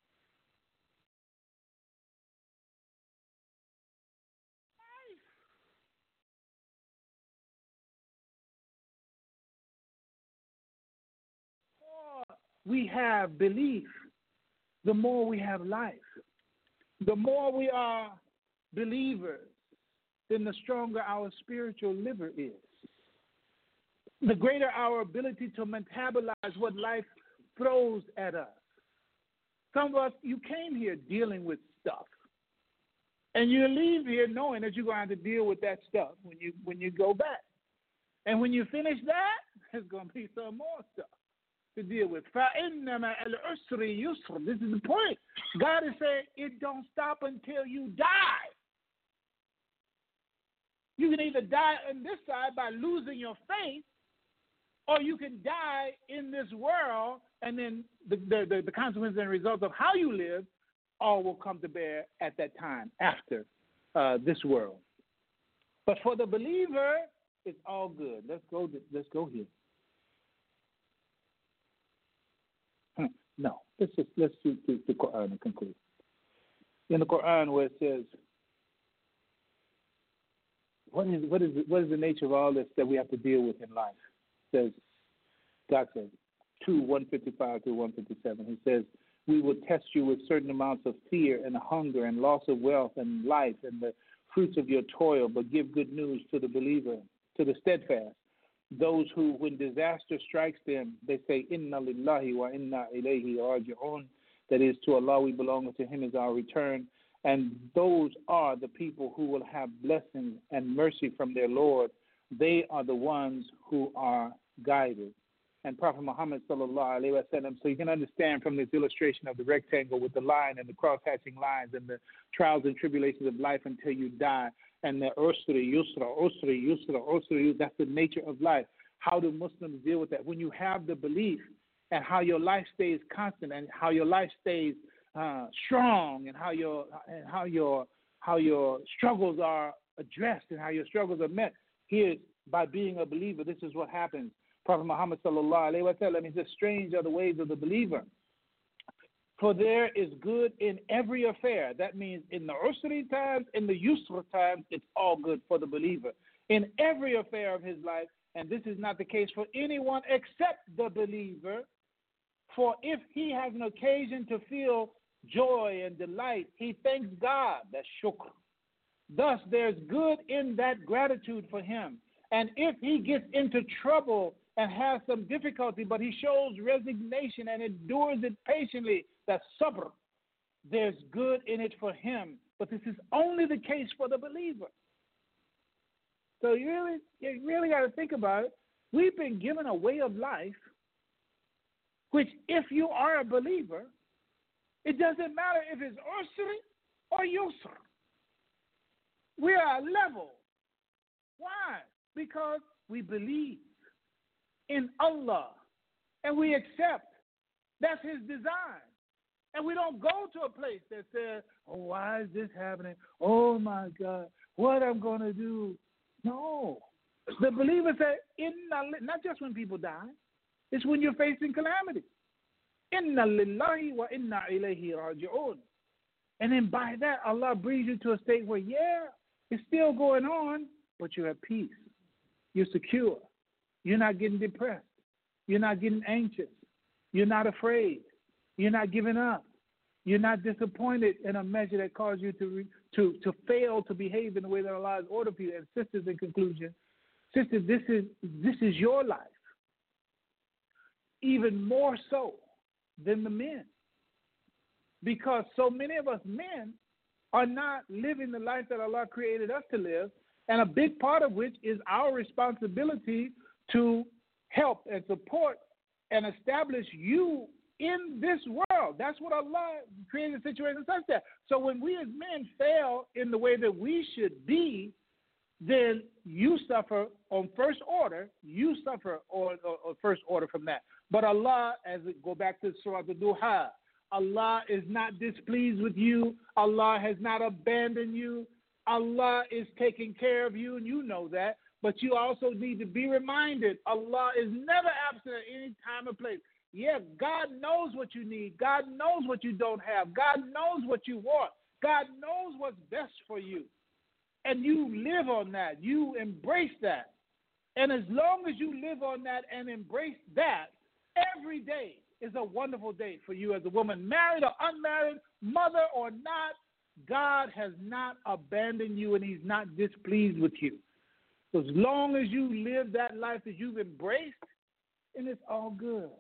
We have belief, the more we have life. The more we are believers, then the stronger our spiritual liver is. The greater our ability to metabolize what life throws at us. Some of us, you came here dealing with stuff. And you leave here knowing that you're going to have to deal with that stuff when you when you go back. And when you finish that, there's going to be some more stuff to deal with. فَإِنَّمَا الْعُسْرِ يُسْرٌ. This is the point. God is saying it don't stop until you die. You can either die on this side by losing your faith, or you can die in this world, and then the, the, the, the consequences and results of how you live all will come to bear at that time after uh, this world. But for the believer, it's all good. Let's go. Let's go here. No, let's just let's do the Quran and conclude. In the Quran, where it says, "What is what is what is the nature of all this that we have to deal with in life?" It says, God says, two one fifty five to one fifty seven. He says, "We will test you with certain amounts of fear and hunger and loss of wealth and life and the fruits of your toil, but give good news to the believer, to the steadfast. Those who, when disaster strikes them, they say, Inna lillahi wa inna ilayhi raji'un. That is, to Allah we belong, and to Him is our return. And those are the people who will have blessings and mercy from their Lord. They are the ones who are guided." And Prophet Muhammad sallallahu alaihi wasallam. So you can understand from this illustration of the rectangle with the line and the cross-hatching lines and the trials and tribulations of life until you die. And the usri, yusra, usri, yusra, usri, that's the nature of life. How do Muslims deal with that? When you have the belief and how your life stays constant and how your life stays uh, strong and how your and how your how your struggles are addressed and how your struggles are met. Here, by being a believer, this is what happens. Prophet Muhammad sallallahu alaihi wasallam, he says, strange are the ways of the believer. For there is good in every affair. That means in the usri times, in the yusra times, it's all good for the believer. In every affair of his life, and this is not the case for anyone except the believer, for if he has an occasion to feel joy and delight, he thanks God. That's shukr. Thus, there's good in that gratitude for him. And if he gets into trouble and has some difficulty, but he shows resignation and endures it patiently, that's sabr. There's good in it for him. But this is only the case for the believer. So you really, you really got to think about it. We've been given a way of life, which if you are a believer, it doesn't matter if it's usri or yusr. We are level. Why? Because we believe in Allah and we accept that's his design. And we don't go to a place that says, oh, why is this happening? Oh, my God, what I'm going to do? No. The believer said, Inna, not just when people die, it's when you're facing calamity. Inna lillahi wa inna ilayhi raji'un. And then by that, Allah brings you to a state where, yeah, it's still going on, but you're at peace. You're secure. You're not getting depressed. You're not getting anxious. You're not afraid. You're not giving up. You're not disappointed in a measure that caused you to re, to to fail to behave in the way that Allah has ordered for you. And sisters, in conclusion, sisters, this is this is your life, even more so than the men, because so many of us men are not living the life that Allah created us to live, and a big part of which is our responsibility to help and support and establish you in this world. That's what Allah created a situation such that. So when we as men fail in the way that we should be, then you suffer on first order. You suffer on, on, on first order from that. But Allah, as we go back to Surah Al-Duha, Allah is not displeased with you. Allah has not abandoned you. Allah is taking care of you, and you know that. But you also need to be reminded, Allah is never absent at any time or place. Yeah, God knows what you need. God knows what you don't have. God knows what you want. God knows what's best for you. And you live on that. You embrace that. And as long as you live on that and embrace that, every day is a wonderful day for you as a woman, married or unmarried, mother or not. God has not abandoned you, and he's not displeased with you. So as long as you live that life that you've embraced, and it's all good.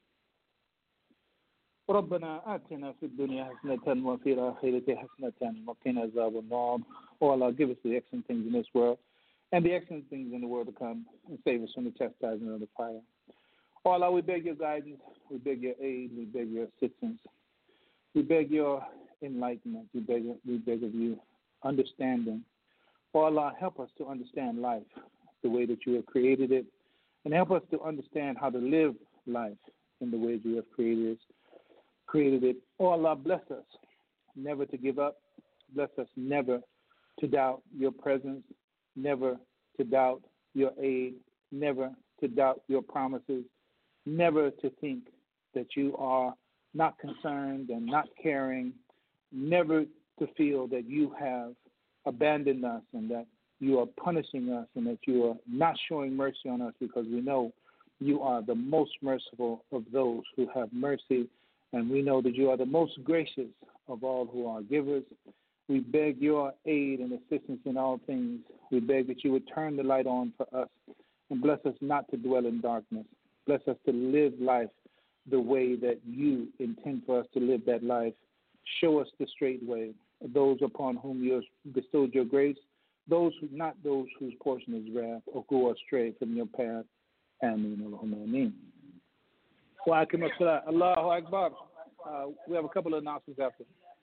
ربنا آتنا في الدنيا حسنة وفي الآخرة حسنة وقنا عذاب النار. Oh Allah, give us the excellent things in this world and the excellent things in the world to come, and save us from the chastisement of the fire. Oh Allah, we beg your guidance, we beg your aid, we beg your assistance, we beg your enlightenment, we beg, we beg of you understanding. Oh Allah, help us to understand life the way that you have created it, and help us to understand how to live life in the ways you have created it. created it. Oh Allah, bless us never to give up. Bless us never to doubt your presence, never to doubt your aid, never to doubt your promises, never to think that you are not concerned and not caring, never to feel that you have abandoned us and that you are punishing us and that you are not showing mercy on us, because we know you are the most merciful of those who have mercy. And we know that you are the most gracious of all who are givers. We beg your aid and assistance in all things. We beg that you would turn the light on for us and bless us not to dwell in darkness. Bless us to live life the way that you intend for us to live that life. Show us the straight way. Those upon whom you have bestowed your grace, those who, not those whose portion is wrath or go astray from your path. Ameen. Allahumma ameen. Wa akim as-salat. Allahu Akbar. Uh, we have a couple of announcements after.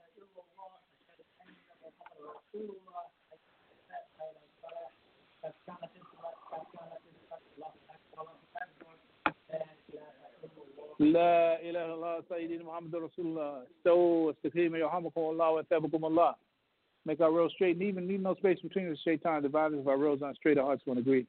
لا إله إلا الله سيدنا محمد رسول الله استووا واستقيموا يرحمكم الله ويثابكم الله. Make our road straight, and even leave no space between the shaitan and dividers. If our roads aren't straight, our hearts won't agree.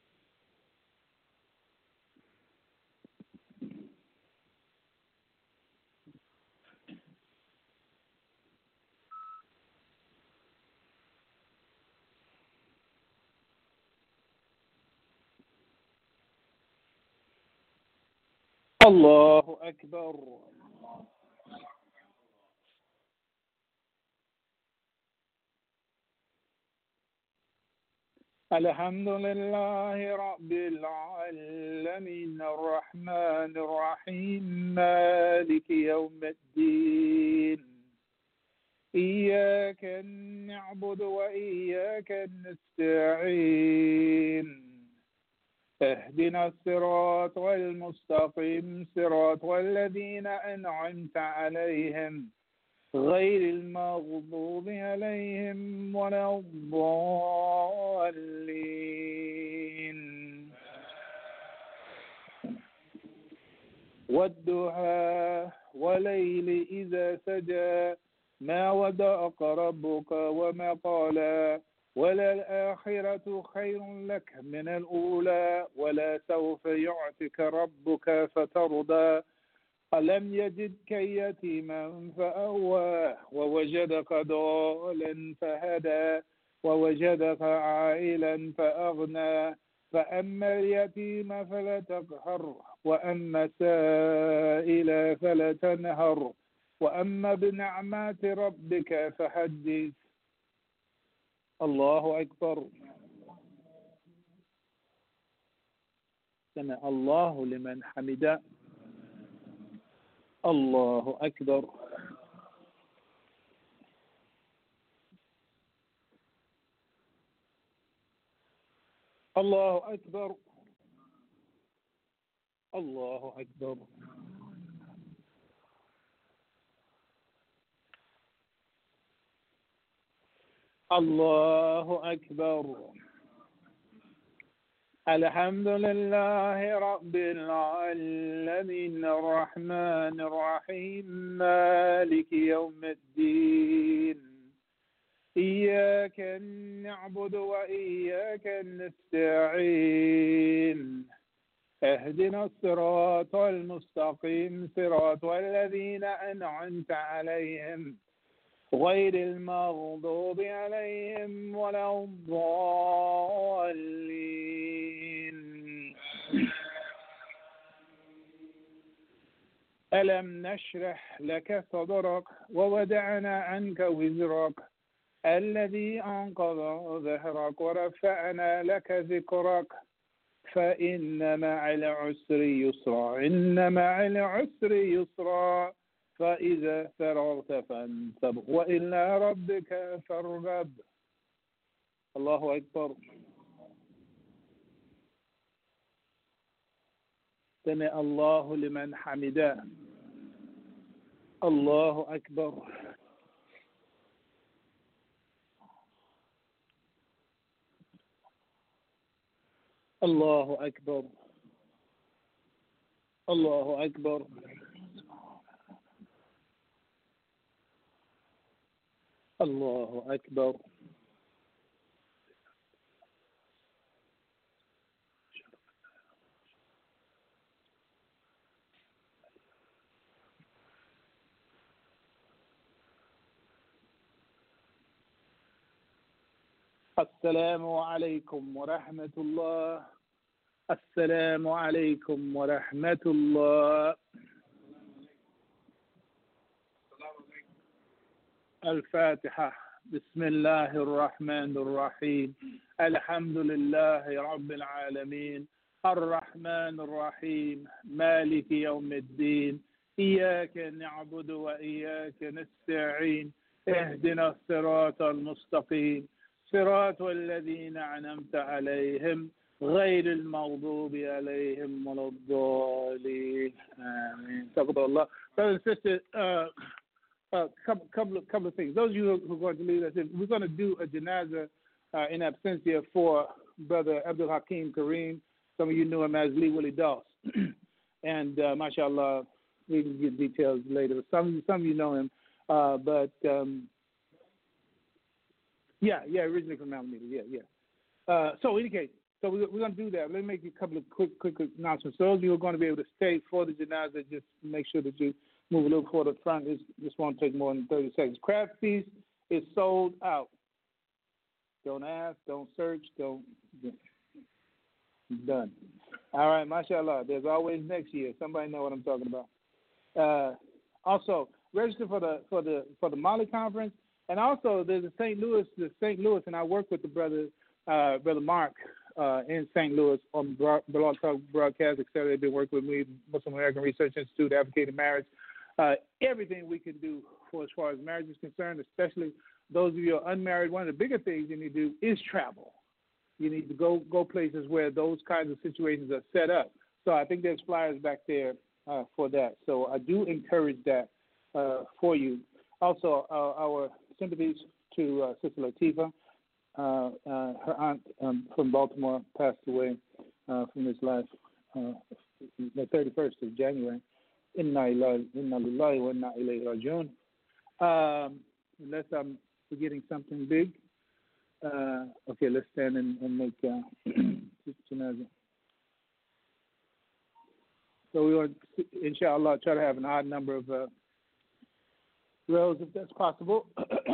Allahu Akbar. الحمد لله رب العالمين الرحمن الرحيم مالك يوم الدين إياك نعبد وإياك نستعين اهدنا الصراط المستقيم صراط الذين أنعمت عليهم غير المغضوب عليهم ولا الضالين والضحى والليل إذا سجى ما ودعك ربك وما قلى وللآخرة خير لك من الأولى ولسوف يعطيك ربك فترضى ألم يجدك يتيما فأوى ووجدك ضالا فهدى ووجدك عائلا فأغنى فأما اليتيم فلا تقهر وأما السائل فلا تنهر وأما بنعمات ربك فحدث. الله أكبر. سمع الله لمن حمده. الله أكبر. الله أكبر. الله أكبر. الله أكبر. الحمد لله رب العالمين الرحمن الرحيم مالك يوم الدين إياك نعبد وإياك نستعين اهدنا الصراط المستقيم صراط الذين أنعمت عليهم غير المغضوب عليهم ولا الضالين. ألم نشرح لك صدرك ووضعنا عنك وزرك الذي أنقض ظهرك ورفعنا لك ذكرك فإن مع العسر يسرا إن مع العسر يسرا فإذا فرغت فانصب وإلى ربك فارغب. الله أكبر. سمع الله لمن حمده. الله أكبر. الله أكبر. الله أكبر. الله أكبر. السلام عليكم ورحمة الله. السلام عليكم ورحمة الله. الفاتحة. بسم الله الرحمن الرحيم. الحمد لله رب العالمين الرحمن الرحيم مالك يوم الدين إياك نعبد وإياك نستعين اهدنا الصراط المستقيم صراط الذين أنعمت عليهم غير المغضوب عليهم ولا الضالين. آمين. تقبل الله. Brothers and sisters, uh, a couple, couple, of, couple of things. Those of you who are going to lead us, we're going to do a janazah uh, in absentia for Brother Abdul Hakim Kareem. Some of you knew him as Lee Willie Doss. And uh, mashallah, we can get details later. Some, some of you know him. Uh, but um, Yeah, yeah, originally from Alameda. Yeah, yeah. Uh, so, in any case, so we, we're going to do that. Let me make a couple of quick, quick announcements. Those of you who are going to be able to stay for the janaza, just make sure that you move a little forward to the front. This, this won't take more than thirty seconds. Crab feast is sold out. Don't ask, don't search, don't. Done. All right, mashallah. There's always next year. Somebody know what I'm talking about. Uh, also, register for the for the for the Mali conference, and also there's a Saint Louis, the Saint Louis, and I work with the brother, uh, brother Mark, uh, in Saint Louis on the Blog Talk broadcast, et cetera. They've been working with me, Muslim American Research Institute, advocating marriage. Uh, everything we can do for as far as marriage is concerned, especially those of you who are unmarried. One of the bigger things you need to do is travel. You need to go go places where those kinds of situations are set up. So I think there's flyers back there uh, for that. So I do encourage that uh, for you. Also, uh, our sympathies to uh, Sister Latifah. Uh, uh, her aunt um, from Baltimore passed away uh, from this last, uh, the thirty-first of January. Inna lillahi wa inna ilayhi raji'un. Um, unless I'm forgetting something big. Uh, okay, let's stand and, and make uh, janaza. So we want, inshallah, try to have an odd number of uh, rows if that's possible.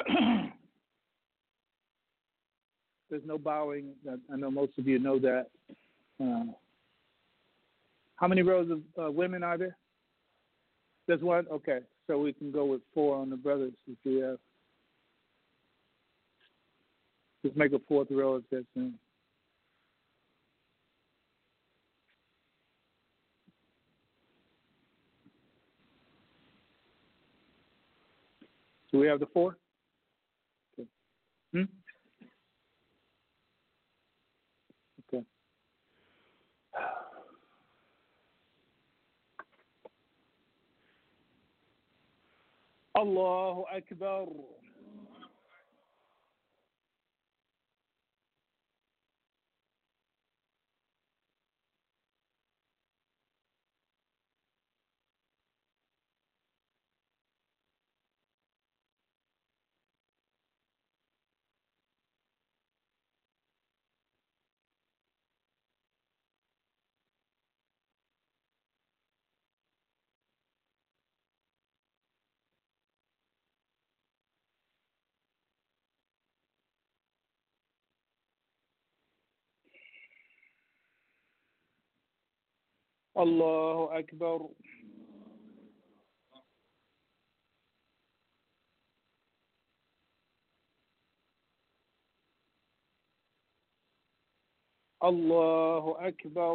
There's no bowing. I know most of you know that. Uh, how many rows of uh, women are there? There's one? Okay, so we can go with four on the brothers if we have. Just make a fourth row if that's in. Do we have the four? Okay. Hmm? Okay. Allahu Akbar. Allahu Akbar. Allahu Akbar.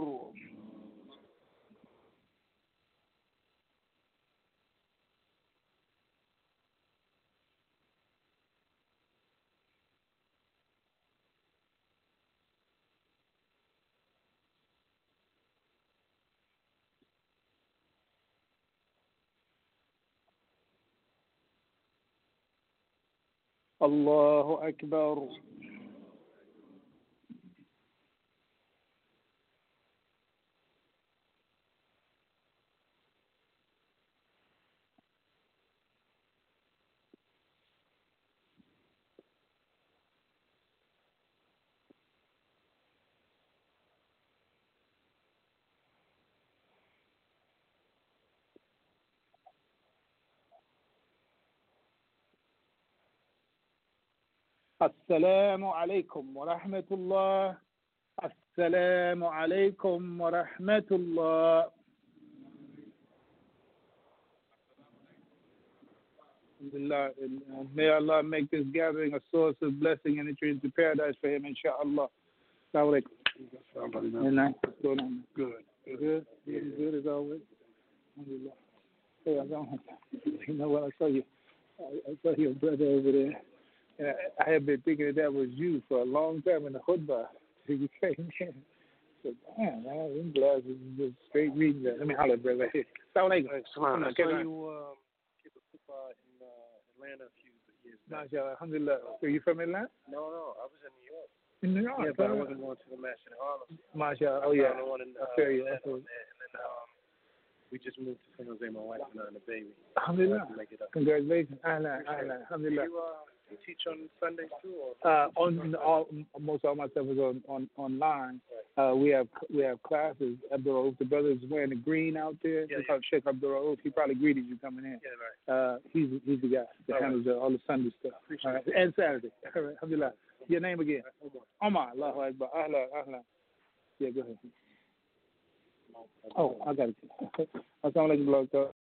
Allahu Akbar. Assalamu alaikum wa rahmatullah. Assalamu alaikum wa rahmatullah. Alhamdulillah. And, uh, may Allah make this gathering a source of blessing and entry into paradise for him, inshallah. Assalamu alaikum. And uh, what's going on? Good. Good. Good. Good as always. Alhamdulillah. Hey, I don't, you know what? I saw you. I, I saw your brother over there. And I, I have been thinking that that was you for a long time in the khutbah. So you came in. So, damn, man, them glasses is just straight reading that. Let me holler, brother. Assalamu alaikum. Salam. I saw you um, give a khutbah in uh, Atlanta a few years back. MashaAllah, alhamdulillah. So you from Atlanta? No, no, I was in New York. In New York? Yeah, but I wasn't going to the Mass in Harlem. MashaAllah. Oh, yeah. I, one in, uh, I feel you. Atlanta, and then um, we just moved to San Jose, my wife and I, and the baby. Alhamdulillah. So make it up. Congratulations. Ahlan, ahlan. Alhamdulillah. You, uh, You teach on Sundays too, or? Uh, on all, most all my stuff is on, on online. Uh, we have we have classes. Abdul Rauf, the brother is wearing the green out there. Yeah, They call Sheikh Abdul Rauf. He probably greeted you coming in. Yeah, right. Uh, he's he's the guy that All handles right. uh, all the Sunday stuff. All right. And Saturday. All right. Alhamdulillah. Your name again? Omar. Allahu Akbar. Ahlan. Ahlan. Yeah, go ahead. Oh, I got it. Assalamu alaikum, blog talk.